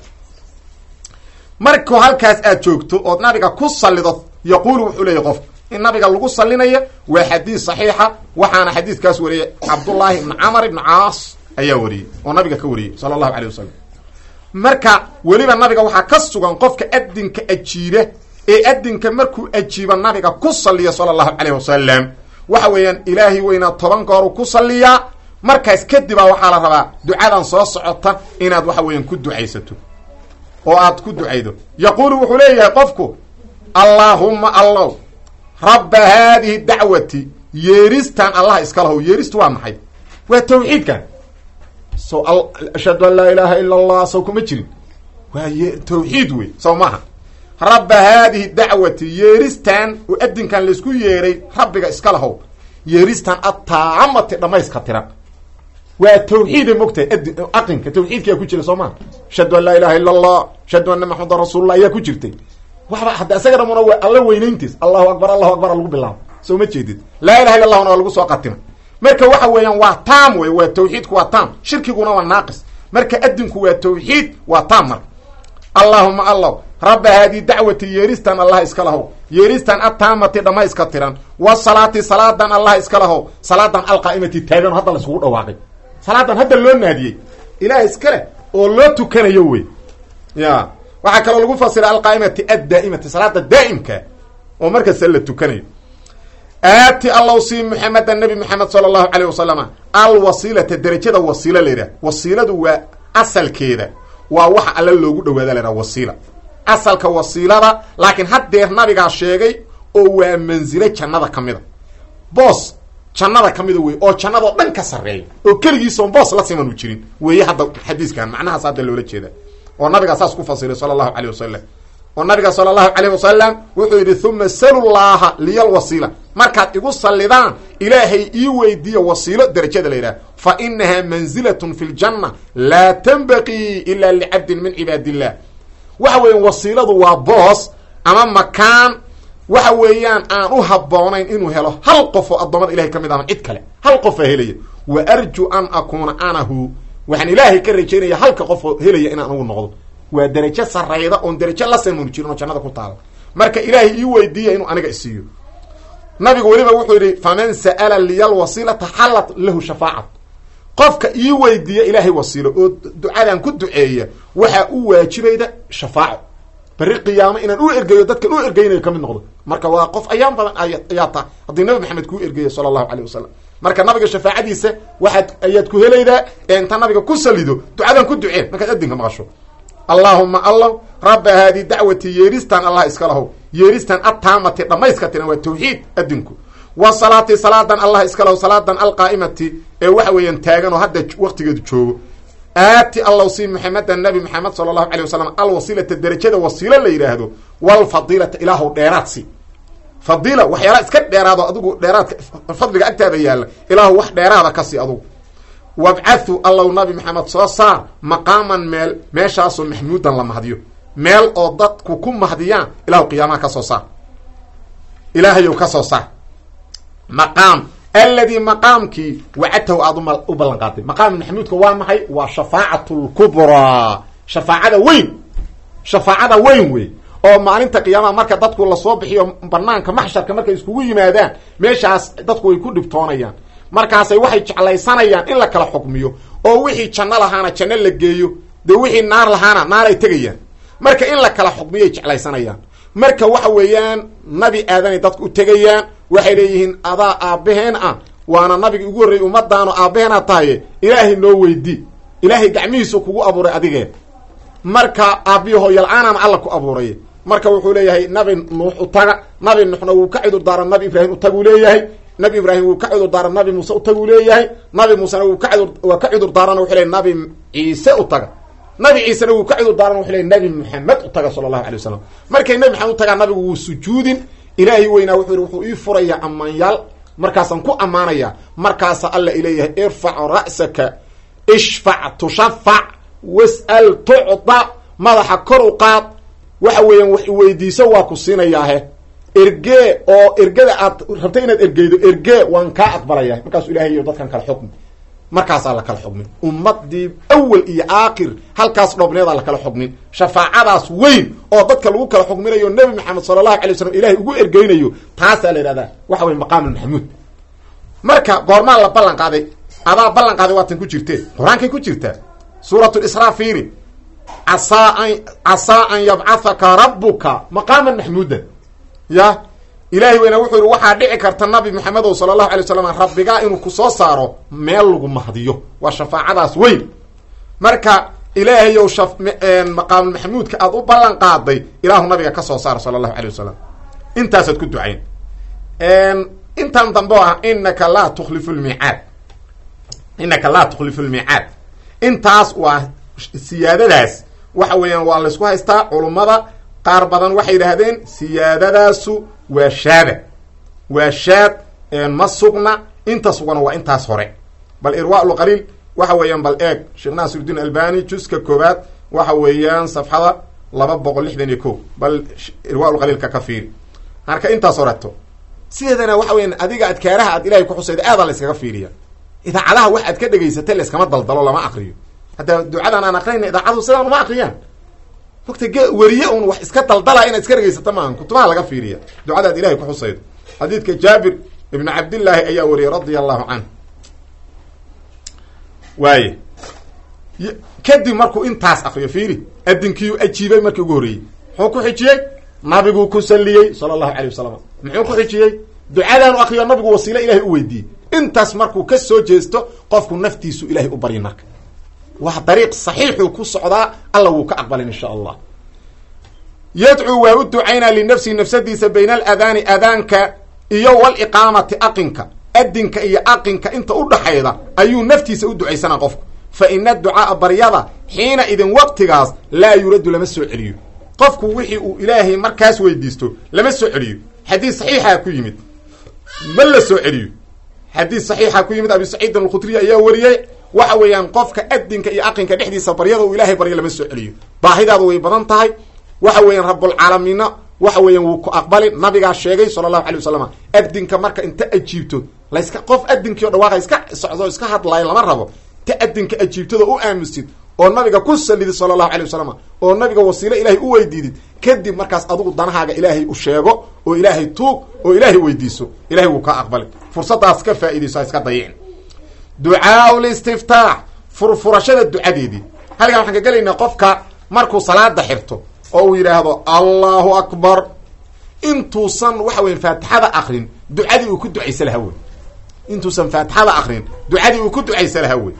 markuu halkaas aad joogto ood nabiga ku salido yaquulu wuxuu leeyahy qof in nabiga lagu salinayo waa xadiid saxiixa waxaana xadiidkaas wariyay cabdullaahi ibn camar ibn caas ayaa wariyey oo nabiga ka wariyey sala allahu alayh wasalam marka weliba nabiga waxaa ka sugan qofka adinka ajiiba ee adinka markuu ajiiba nabiga ku saliya sala allahu alayh wasalam waxa weeyaan ilaahay weynaa 10 goor ku saliyaa markaas kadibaa waxaa la rabaa ducadan soo socota inaad waxa weeyaan ku ducaysato oo aad ku ducaydo yaquulu wuxuu leeyahay qofku allaahumma allah rabba haadihi dacwati yeeristan allah iska lahow yeeristu waa maxay waa tawxiidkan so ashhadu an laa ilaaha ila allah sow kuma jirin waa tawxiid wey sow maaha rabba haadihi dacwati yeeristan oo adinkan laisku yeeray rabbiga iska lahow yeeristan attaamati dhamayska tiran waa tawxiida mogtahay aqinka tawxiidkaa ku jira soo maha ashhadu an laa ilaha illa allah ashhadu anna maxamedan rasuulullah ayaa ku jirtay waxba hadda isaga dhamuna waa alla weynayntiis allahu akbar lagu bilaabo soo ma jeedid laa ilaha illa allahna waa lagu soo qatima marka waxa weeyaan waa taam wey waa tawxiidku waa taam shirkiguna waa naaqis marka adinku waa tawxiid waa taam marka allahuma allah rabba haadii dacwati yeeristan allah iska lahow yeeristan attaamati dhamayska tiran wasalaati salaadan allah iska lahow salaadan alqaa'imati taagan hadda la isugu dhawaaqay salaadan hadda loo naadiyey ilaah iska leh oo loo tukanayo wey ya waxaa kaloo lagu fasira alqaa'imati addaa'imati salaada daa'imka oo markaas la tukanayo aati allow si muxameda nabi maxamed sala allahu alayh wasalama alwasiilata derajada wasiila la yidhaha wasiiladu waa asalkeeda waa waxa alla loogu dhawaada la yidhaha wasiila asalka wasiilada laakiin haddeer nabigaa sheegay oo waa manzilo jannada ka mida boos jannada ka mida wey oo jannadoo dhan ka sarreeya oo keligiisoon boos la siman u jirin weeye hadda xadiiskan macnahaas hadda loola jeeda oo nabigaa saas ku fasiray sala allahu alayh wasalam oo nabiga sala allahu alayh wasalam wuxuu yidhi uma salu llaha liya lwasiila markaad igu sallidaan ilaahay ii weydiiya wasiilo derajada la yidhaha fa inahaa manzilatun fi ljanna laa tanbaqii ila licabdin min cibaad illah waxa weeyaan wasiiladu waa boos ama makaan waxa weeyaan aan u habboonayn inuu helo hal qof oo addoommada ilahay ka mid ama cid kale hal qofaa helaya wa arju an akuuna anahu waxaan ilaahay ka rajaynaya halka qof oo helaya inaan ugu noqdo waa derajo sarayda oon derajo la seemun jirin oo jannada ku taala marka ilaahay ii weydiiya inuu aniga isiiyo nabigu weliba wuxuu yidhi faman sa'ala liya lwasiilata xallat lahu shafaacat qofka ii weydiiya ilaahay wasiilo oo ducadan ku duceeya waxaa u waajibayda shafaaco bari qiyaamo inaan u ergeeyo dadkan u ergeynayo ka mid noqdo marka waa qof ayaan badan ayaa ta haddii nabi maxamed kuu ergeeya sala allahu alayh wasalam marka nabiga shafaacadiisa ayaad ku helaydaa ee inta nabiga ku salido ducadan ku ducee markaad adinka maqasho allahuma allah rabba haadii dacwati yeeristan allah iska lahow yeeristan attaamati dhamayskatina waa tawxiid adinku wa salaati salaadan allah iskalow salaadan alqaa'imati ee waxa weeyaan taagan oo hadda waqtigeedu joogo aati allow si maxamedan nabi maxamed sala allahu calayh wasalam alwasiilata derajada wasiilo la yidhaahdo walfadiilata ilaahu dheeraadsi fadiila waxyaala iska dheeraado adigu dheeraadka fadliga agtaada yaalla ilaahu wax dheeraada ka sii adugu wabcathu allow nabi maxamed soo saar maqaaman meeshaasoo maxmuudan la mahdiyo meel oo dadku ku mahdiyaan ilahu qiyaamaha ka soo saar ilaahayow ka soo saar maqaam alladii maqaamkii wacadtahu aada u ballan qaaday maqaam maxmuudka waa maxay waa shafaacatu lkubraa shafaacada weyn wey oo maalinta qiyaamaha marka dadku lasoo bixiyo banaanka maxsharka markay iskugu yimaadaan meeshaas dadku way ku dhibtoonayaan markaasay waxay jeclaysanayaan in la kala xukmiyo oo wixii janno lahaana janno la geeyo dee wixii naar lahaana naar ay tegayaan marka in la kala xukmiyay jeclaysanayaan marka waxa weeyaan nabi aadanay dadku u tegayaan waxay leeyihiin adaa aabbaheen ah waana nabigi ugu horreeyay ummadaano aabbaheenaa tahaye ilaahay noo weydii ilaahay gacmihiisu kugu abuuray adigee marka aabbiyo hooyal-aanana alla ku abuuray marka wuxuu leeyahay nabi nuux u taga nabi nuuxna wuu ka cudur daara nabi ibraahim utaguu leeyahay nabi ibraahim wuu ka cudur daara nabi muuse utaguu leeyahay nabi muusena waa ka cudur daarana wuxuu leeyahy nabi ciise u taga nabi ciisena wuu ka cudur daarana wuxuu leeyahy nabi maxamed u taga sala allahu alay wasalam markay nabi maxamed u tagaa nabigu wuu sujuudin ilaahay weynaa wuxuu yihi wuxuu ii furayaa ammaanyaal markaasaan ku ammaanayaa markaasa alla ileeyahay irfac ra'saka ishfac tushafac was'al tucda madaxa kor u qaad waxa weeyaan wax weydiiso waa ku siinayaahe ergee oo ergada aad rabta inaad ergeydo ergee waan kaa aqbalaya markaasu ilahay iyo dadkan kala xukmi markaasaa la kala xukmin ummadii awal iyo aakhir halkaas dhoobneedaa la kala xukmin shafaacadaas weyn oo dadka lagu kala xukminayo nebi maxamed sala allahu alay wasalam ilahay ugu ergeynayo taasaa la yidhahdaa waxa weye maqaam maxamuud marka goormaa la ballan qaaday adaa ballan qaaday waatan ku jirtee qur-aankay ku jirtaa suurat lisraa fiiri casaa an yabcathaka rabuka maqaaman maxmuudan ya ilaahay weyna wuxuu yihi waxaa dhici karta nabi maxamedow sala allahu alay wasalam rabbigaa inuu kusoo saaro meel lagu mahdiyo waa shafaacadaas weyn marka ilaahayow maqaamulmaxmuudka aada u ballan qaaday ilaahu nabiga ka soo saaro sala allahu alay wasalam intaasaad ku ducayn intan dambe o ah inaka laa tukhlifu lmiicaad intaas waa siyaadadaas waxa weeyaan waa laysku haystaa culummada qaar badan waxay yidhaahdeen siyaadadaasu waa shaad ma sugna inta sugana waa intaas hore bal irwaa qaliil waxa weeyaan bal eeg sheekh naasirudiin albani juska koobaad waxa weeyaan safxada 261 bal irwaa qaliilka ka fiiri marka intaas horeto sideedana waxa weeyaan adiga adkaaraha aad ilaahay ku xusayda aad la iskaga fiiriya idaacadaha wax aad ka dhageysatay la iskama daldalo lama aqriyo hadda ducadan aan aqrayna idaacadu sidaan uma aqriyaan fogta weriye un wax iska daldala inaad iska dhegeysato maahan kutubaha laga fiiriya ducadaad ilahay ku xusaydo xadiidka jaabir ibnu cabdillaahi ayaa wariyay radia allahu canhu waaye kadib markuu intaas akriyo fiiri adinkiiu ajiibay markii ugu horreeyey muxuu ku xijiyey nabiguu ku saliyey sala allahu alay wasalam muxuu ku xijiyey ducadaanu akriyo nabigu wasiilo ilahay u weydiiyey intaas markuu ka soo jeesto qofku naftiisu ilahay u baryi marka waa dariiq saxiixuu ku socdaa alla wuu ka aqbalin insha allah yadcuu waa u ducaynaa linafsihi nafsadiisa bayna aladaani adaanka iyo waliqaamati aqinka adinka iyo aqinka inta u dhaxayda ayuu naftiisa u ducaysanaa qofku fa ina ducaaa baryada xiina idin waqtigaas laa yuraddu lama soo celiyo qofku wixii uu ilaahay markaas weydiisto lama soo celiyo xadiis saxiixa ku yimid ma la soo celiyo xadiis saxiixa ku yimid abi saciid alkhudri ayaa wariyey waxa weeyaan qofka adinka iyo aqinka dhexdiisa baryada uu ilaahay baryo lama soo celiyo baahidaadu way badan tahay waxa weeyaan rabbulcaalamiina waxa weeyaan wuu ku aqbali nabigaa sheegay sala allahu alay wasalam adinka marka inta ajiibto layska qof adinkii o dhawaaqa iska socdo iska hadlaayo lama rabo ta adinka ajiibtada u aamusid oo nabiga ku salidid sala allahu alay wasalam oo nabiga wasiilo ilaahay u weydiidid kadib markaas adigu danahaaga ilaahay u sheego oo ilaahay tuug oo ilaahay weydiiso ilahay wuu ka aqbali fursadaas ka faa'iidayso ha iska dayicin ducaa listiftaax furfurashada ducadeedii halkan waxaan ka gelaynaa qofka markuu salaada xirto oo uu yidhaahdo allahu akbar intuusan waxa weya faatixada akrin ducadii uu ku ducaysa laha wey intuusan faatixada akrin ducadii uu ku ducaysa laha wey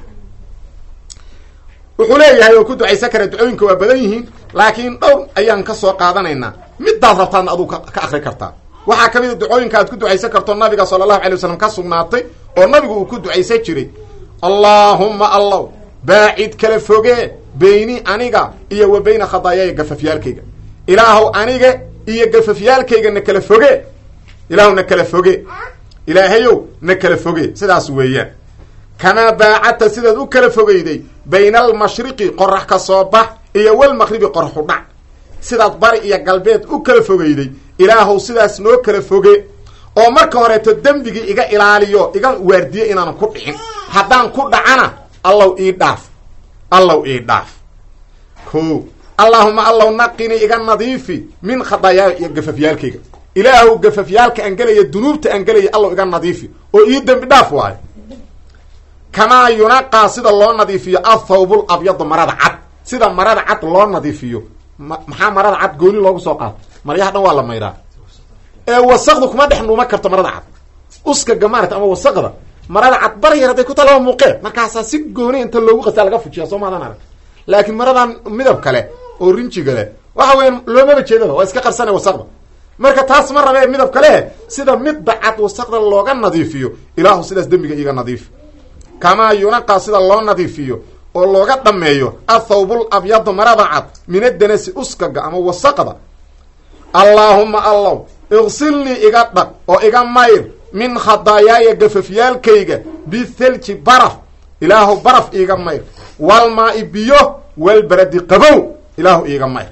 wuxuu leeyahay oo ku ducaysan kara ducooyinka waa badan yihiin laakiin dhowr ayaan ka soo qaadanaynaa midaad rabtaadna aduu ka akri kartaa waxaa kamid a ducooyinka aad ku ducaysan karto nabiga sala allahu alay wasalam ka sugnaatay oo nabigu uu ku ducaysan jiray allaahumma allow baacid kala fogee beyni aniga iyo wa beyna khadaayaya gafafyaalkayga ilaahow aniga iyo gafafyaalkayga na kala foge ilaahow na kala foge ilaahayow na kala foge sidaas weeyaan kamaa baacadta sidaad u kala fogeyday bayna almashriqi qorax ka soo bax iyo walmaqribi qorax u dhac sidaad bari iyo galbeed u kala fogeyday ilaahow sidaas noo kala foge oo marka horeeto dembigii iga ilaaliyo iga waardiye inaanan ku dhicin haddaan ku dhacana allow ii dhaaf allow ii dhaaf ko allaahuma allow naqini iga nadiifi min khadaayaa iyo gafafyaalkayga ilaahow gafafyaalka aan gelaya dunuubta aan gelaya allow iga nadiifi oo ii dembi dhaaf waayo kamaa yunaqaa sida loo nadiifiyo athawbul abyadu marada cad sida marada cad loo nadiifiyo maxaa marada cad gooni loogu soo qaato maryaha dhan waa la mayraa ee wasaqda kuma dhex dhuuma karto marada cad uskaga maarata ama wasaqda marada cad bar yar hadday ku talaba muuqee markaasaa si gooni inta loogu qasaa laga fujiya soo maadan arag laakiin maradan midab kale oo rinjiga leh waxa weya loomaba jeedaba waa iska qarsana wasaqda marka taas ma rabee midab kale sida midba cad wasaqda looga nadiifiyo ilaahu sidaas dembiga iiga nadiif kamaa yunaqaa sida loo nadiifiyo oo looga dhameeyo athawbul abyadu marada cad min adanasi uskaga ama wasaqda allaahuma allow igsilnii iga dhaq oo iga mayr min khadaayaaya gafafyaalkayga bithalji baraf ilaahu baraf iiga mayr walmaa-i biyo walbaradi qabow ilaahu iiga mayr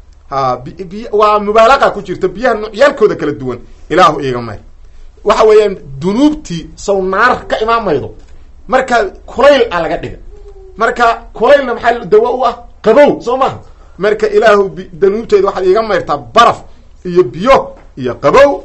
waa mubaalaqa ku jirta biyaha noocyaalkooda kala duwan ilaahu iiga mayr waxa weeyaan dunuubtii saw naar ka imaan maydo marka kulayl a laga dhiga marka kulaylna maxaa dawa u ah qabow soo maha marka ilaahu danuubteeda waxaad iiga mayrtaa baraf iyo biyo iyo qabow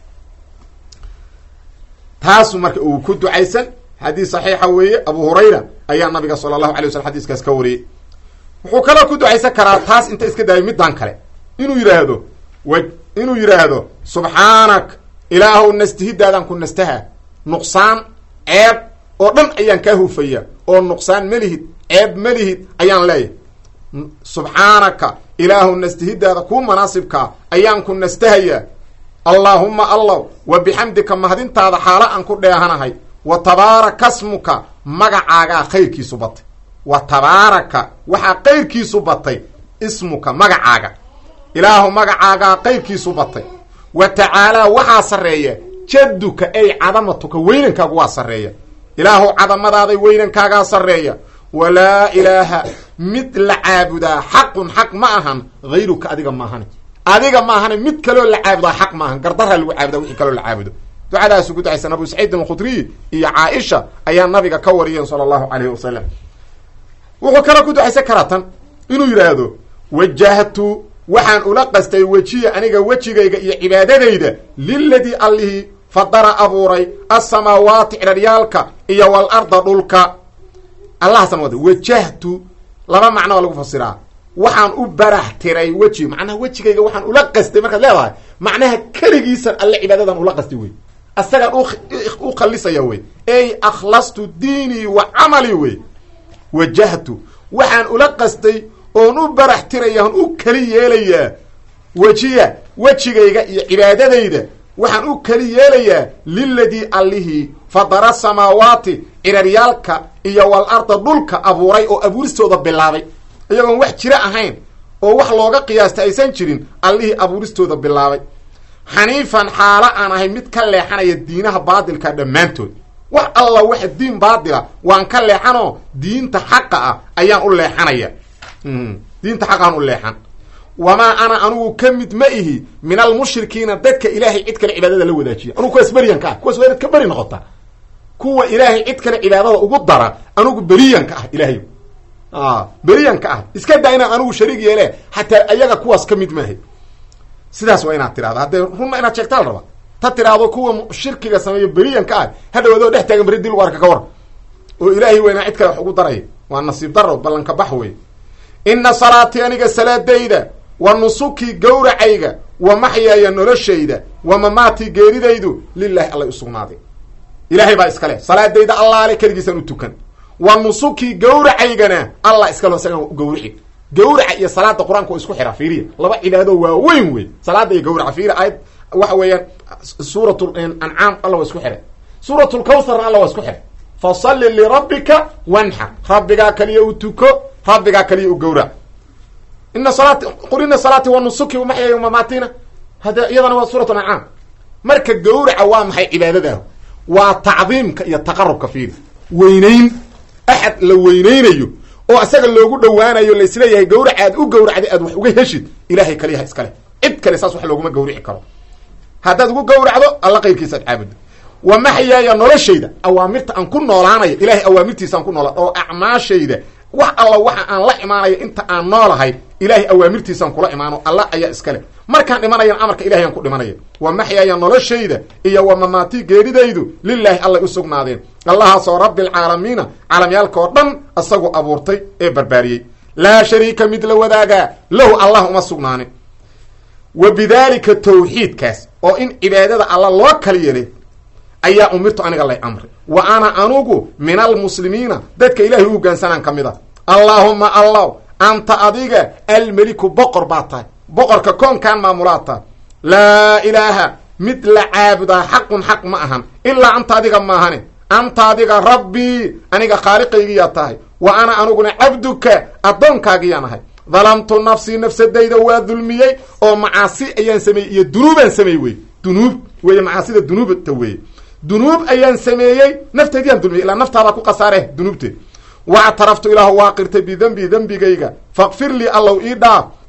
taasu marka uu ku ducaysan xadiis saxiixa weeye abu hurayra ayaa nabiga sala allahu alay waslm xadiiskaas ka wariyey wuxuu kaloo ku ducaysan karaa taas inta iska daayay middan kale inuu yidhaahdo subxaanak ilaahow nastihidaadaan ku nastaha nuqsaan ceeb oo dhan ayaan kaa hufaya oo nuqsaan malihid ceeb malihid ayaan leeyahy subxaanaka ilaahow nastihidaada kuu manaasibkaa ayaan ku nastahayaa allaahumma allow wa bixamdika mahadintaada xaalo aan ku dheehanahay wa tabaaraka smuka magacaagaa khayrkiisu batay wa tabaaraka waxaa kayrkiisu batay ismuka magacaaga ilaahu magacaagaa kayrkiisu batay wa tacaalaa waxaa sarreeya jadduka ay cadamatuka weynankaagu waa sarreeya ilaahu cadamadaaday weynankaagaa sarreeya walaa ilaaha mid la caabudaa xaqun xaq ma ahan hayruka adiga maahane mid kaloo la caabudaa xaq maahan gardaraa lagu caabudaa wixii kaloo la caabudo ducadaasu ku ducaysan abu saciid alkhudriy iyo caaisha ayaa nabiga ka wariyeen sala allahu calayhi wasalam wuxuu kaloo ku ducaysan karaa tan inuu yidhaahdo wajahtu waxaan ula qastay wejiya aniga wejigayga iyo cibaadadayda liladii allihii fadara abuuray asamaawaati ciraryaalka iyo wal arda dhulka allahaasan wada wajahtu laba macno waa lagu fasiraa waxaan u barax tiray weji macnaha wejigayga waxaan ula qastay markaad leedahay macnaha keligiisan alle cibaadadan ula qastay wey asagaan u khalisaya wey ey akhlastu diinii wa camalii wey wajahtu waxaan ula qastay oon u barax tiraya on u keli yeelayaa wejigayga iyo cibaadadayda waxaan u keli yeelayaa liladii allihii fadara samaawaati ciraryaalka iyo wal arda dhulka abuuray oo abuuristooda bilaabay iyagoon wax jiro ahayn oo wax looga qiyaasta aysan jirin allihii abuuristooda bilaabay xaniifan xaalo aan ahay mid ka leexanaya diinaha baadilka dhammaantood wax alla waxa diin baadila waan ka leexanoo diinta xaqa ah ayaan u leexanaya diinta xaqaan u leexan wamaa ana anugu ka mid ma ihi min almushrikiina dadka ilaahay cid kale cibaadada la wadaajiya anugu kuwaas beriyanka ah kuwaas waa inaad ka beri noqotaa kuwa ilaahay cid kale cibaadada ugu dara anugu beriyanka ah ilaahay beriyanka ah iska daa inaan anugu shariig yeele xataa ayaga kuwaas ka mid maahay sidaas waa inaad tirahdo haddee runna inaad sheegtaa la rabaa ta tiraahdo kuwa shirkiga sameeyo beriyanka ah hadhawaadoo dhex taagan beri dil u arka ka war oo ilaahay weynaa cid kale wax ugu daraya waa nasiib daro ballanka bax wey ina salaatii aniga salaadayda wa nusukii gowracayga wa maxyaaya noloshayda wa mamaatii geeridaydu lilahi allay usugnaaday ilaahay baa iska leh salaadayda allaale keligiisaan u tukan wa nusukii gowracaygana allah iskale isagaan gowrici gawraca iyo salaada qur-aanka oo isku xira fiiriya laba cibaado waaweyn wey salaada iyo gawraca fiiri ayad waxa weeyaan suuratul ancaam alla waa isku xiray suuratul kawthar alla waa isku xiray fasalli lirabbika wanxar rabbigaa kaliya u tuko rabbigaa kaliya u gawrac ina salaati qul ina salaati wa nusuki wamaxyaya wamamaatina hada iyadana waa suuratul ancaam marka gawraca waa maxay cibaadadaah waa tacdiimka iyo taqarubka fiiri weynayn axad la weynaynayo oo isaga loogu dhawaanayo la isleeyahay gawrac aad u gawracday aad wax uga heshid ilaahay kaliyaha iskale cid kale saas wax looguma gawrici karo haddaad ugu gawracdo alla qayrkiisaad caabudo wa maxyaaya noloshayda awaamirta aan ku noolaanayo ilahay awaamirtiisaan ku noola oo acmaashayda wax alla waxa aan la imaanayo inta aan noolahay ilaahay awaamirtiisaan kula imaano alla ayaa iskale markaan dhimanayan amarka ilahay aan ku dhimanaya wa maxyaaya noloshayda iyo wa mamaatii geeridaydu lilaahi allay u sugnaadeen allahaasoo rabbilcaalamiina caalamyaalka oo dhan isagoo abuurtay ee barbaariyey laa shariika mid la wadaagaa lahu allah uma sugnaanin wa bidaalika tawxiidkaas oo in cibaadada alla loo kala yeelay ayaa umirtu aniga lay amri wa ana anugu min almuslimiina dadka ilaahay u hoggaansanaan ka mid a allaahumma allaw anta adiga almeliku boqor baa tahay boqorka koonkaan maamulaad tahay laa ilaaha mid la caabudaa xaqun xaq ma ahan ilaa anta adiga maahane anta adiga rabbii aniga khaaliqaygiyaa tahay wa ana aniguna cabduka addoonkaagiyaa nahay dalamtu nafsii nafsadayda waa dulmiyey oo macaasi ayaan sameeyey iyo dunuubaan sameeyey wey dunuub wey macaasida dunuubta weeye dunuub ayaan sameeyey nafteediyaan dulmiyey ilaa naftaabaa ku khasaare dunuubteed wactaraftu ilaahu waa qirtay bidembii dembigayga faqfir lii allow ii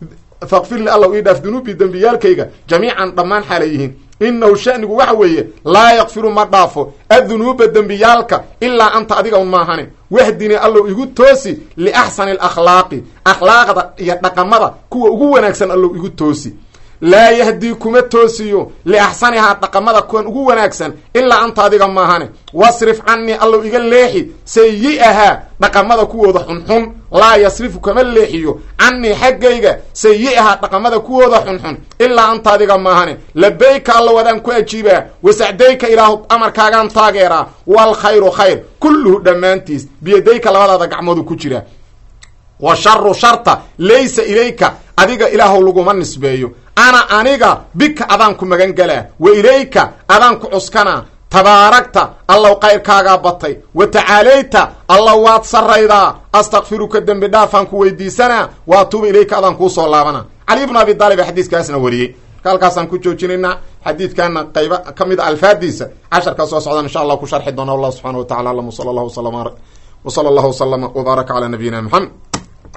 dhaaf dunuubii dembiyaalkayga jamiican dhammaan xaalay yihiin inahu shanigu waxa weeye laa yakfiru ma dhaafo addunuuba dembiyaalka ilaa anta adiga un maahane wahdini allow igu toosi liaxsani alakhlaaqi akhlaaqda iyo dhaqamada kuwa ugu wanaagsan allow igu toosi laa yahdii kuma toosiyo liaxsanihaa dhaqamada kuwan ugu wanaagsan ilaa anta adiga maahane wasrif canii allow iga leexi sayi-ahaa dhaqamada kuwooda xunxun laa yasrifu kama leexiyo canii xaggayga sayi-ahaa dhaqamada kuwooda xunxun ilaa anta adiga maahane labayka allow adaan ku ajiibaa wasacdayka ilaahu amarkaagaan taageeraa waalkhayru khayr kulluhu dhammaantiis biyadayka labadaada gacmoodu ku jira wa sharu sharta laysa ilayka adiga ilaahow laguma nisbeeyo ana aniga bika adaan ku magan galaa wa ilayka adaan ku cuskanaa tabaaragta allow kayrkaagaa batay wa tacaalayta allow waad sarraydaa astakfiruka dembi dhaafaan ku weydiisanaa wa atuuba ilayka adaan kuu soo laabanaa cali ibnu abi daalib xadiiskaasna wariyey halkaasaan ku joojinaynaa xadiidkaana qayba ka mid a alfaadiisa casharkaa soo socdaan insha allah ku sharxi doona wallah subxana wa tacala alam wsala allahu wasalama wbaaraka calaa nabiyina maxamed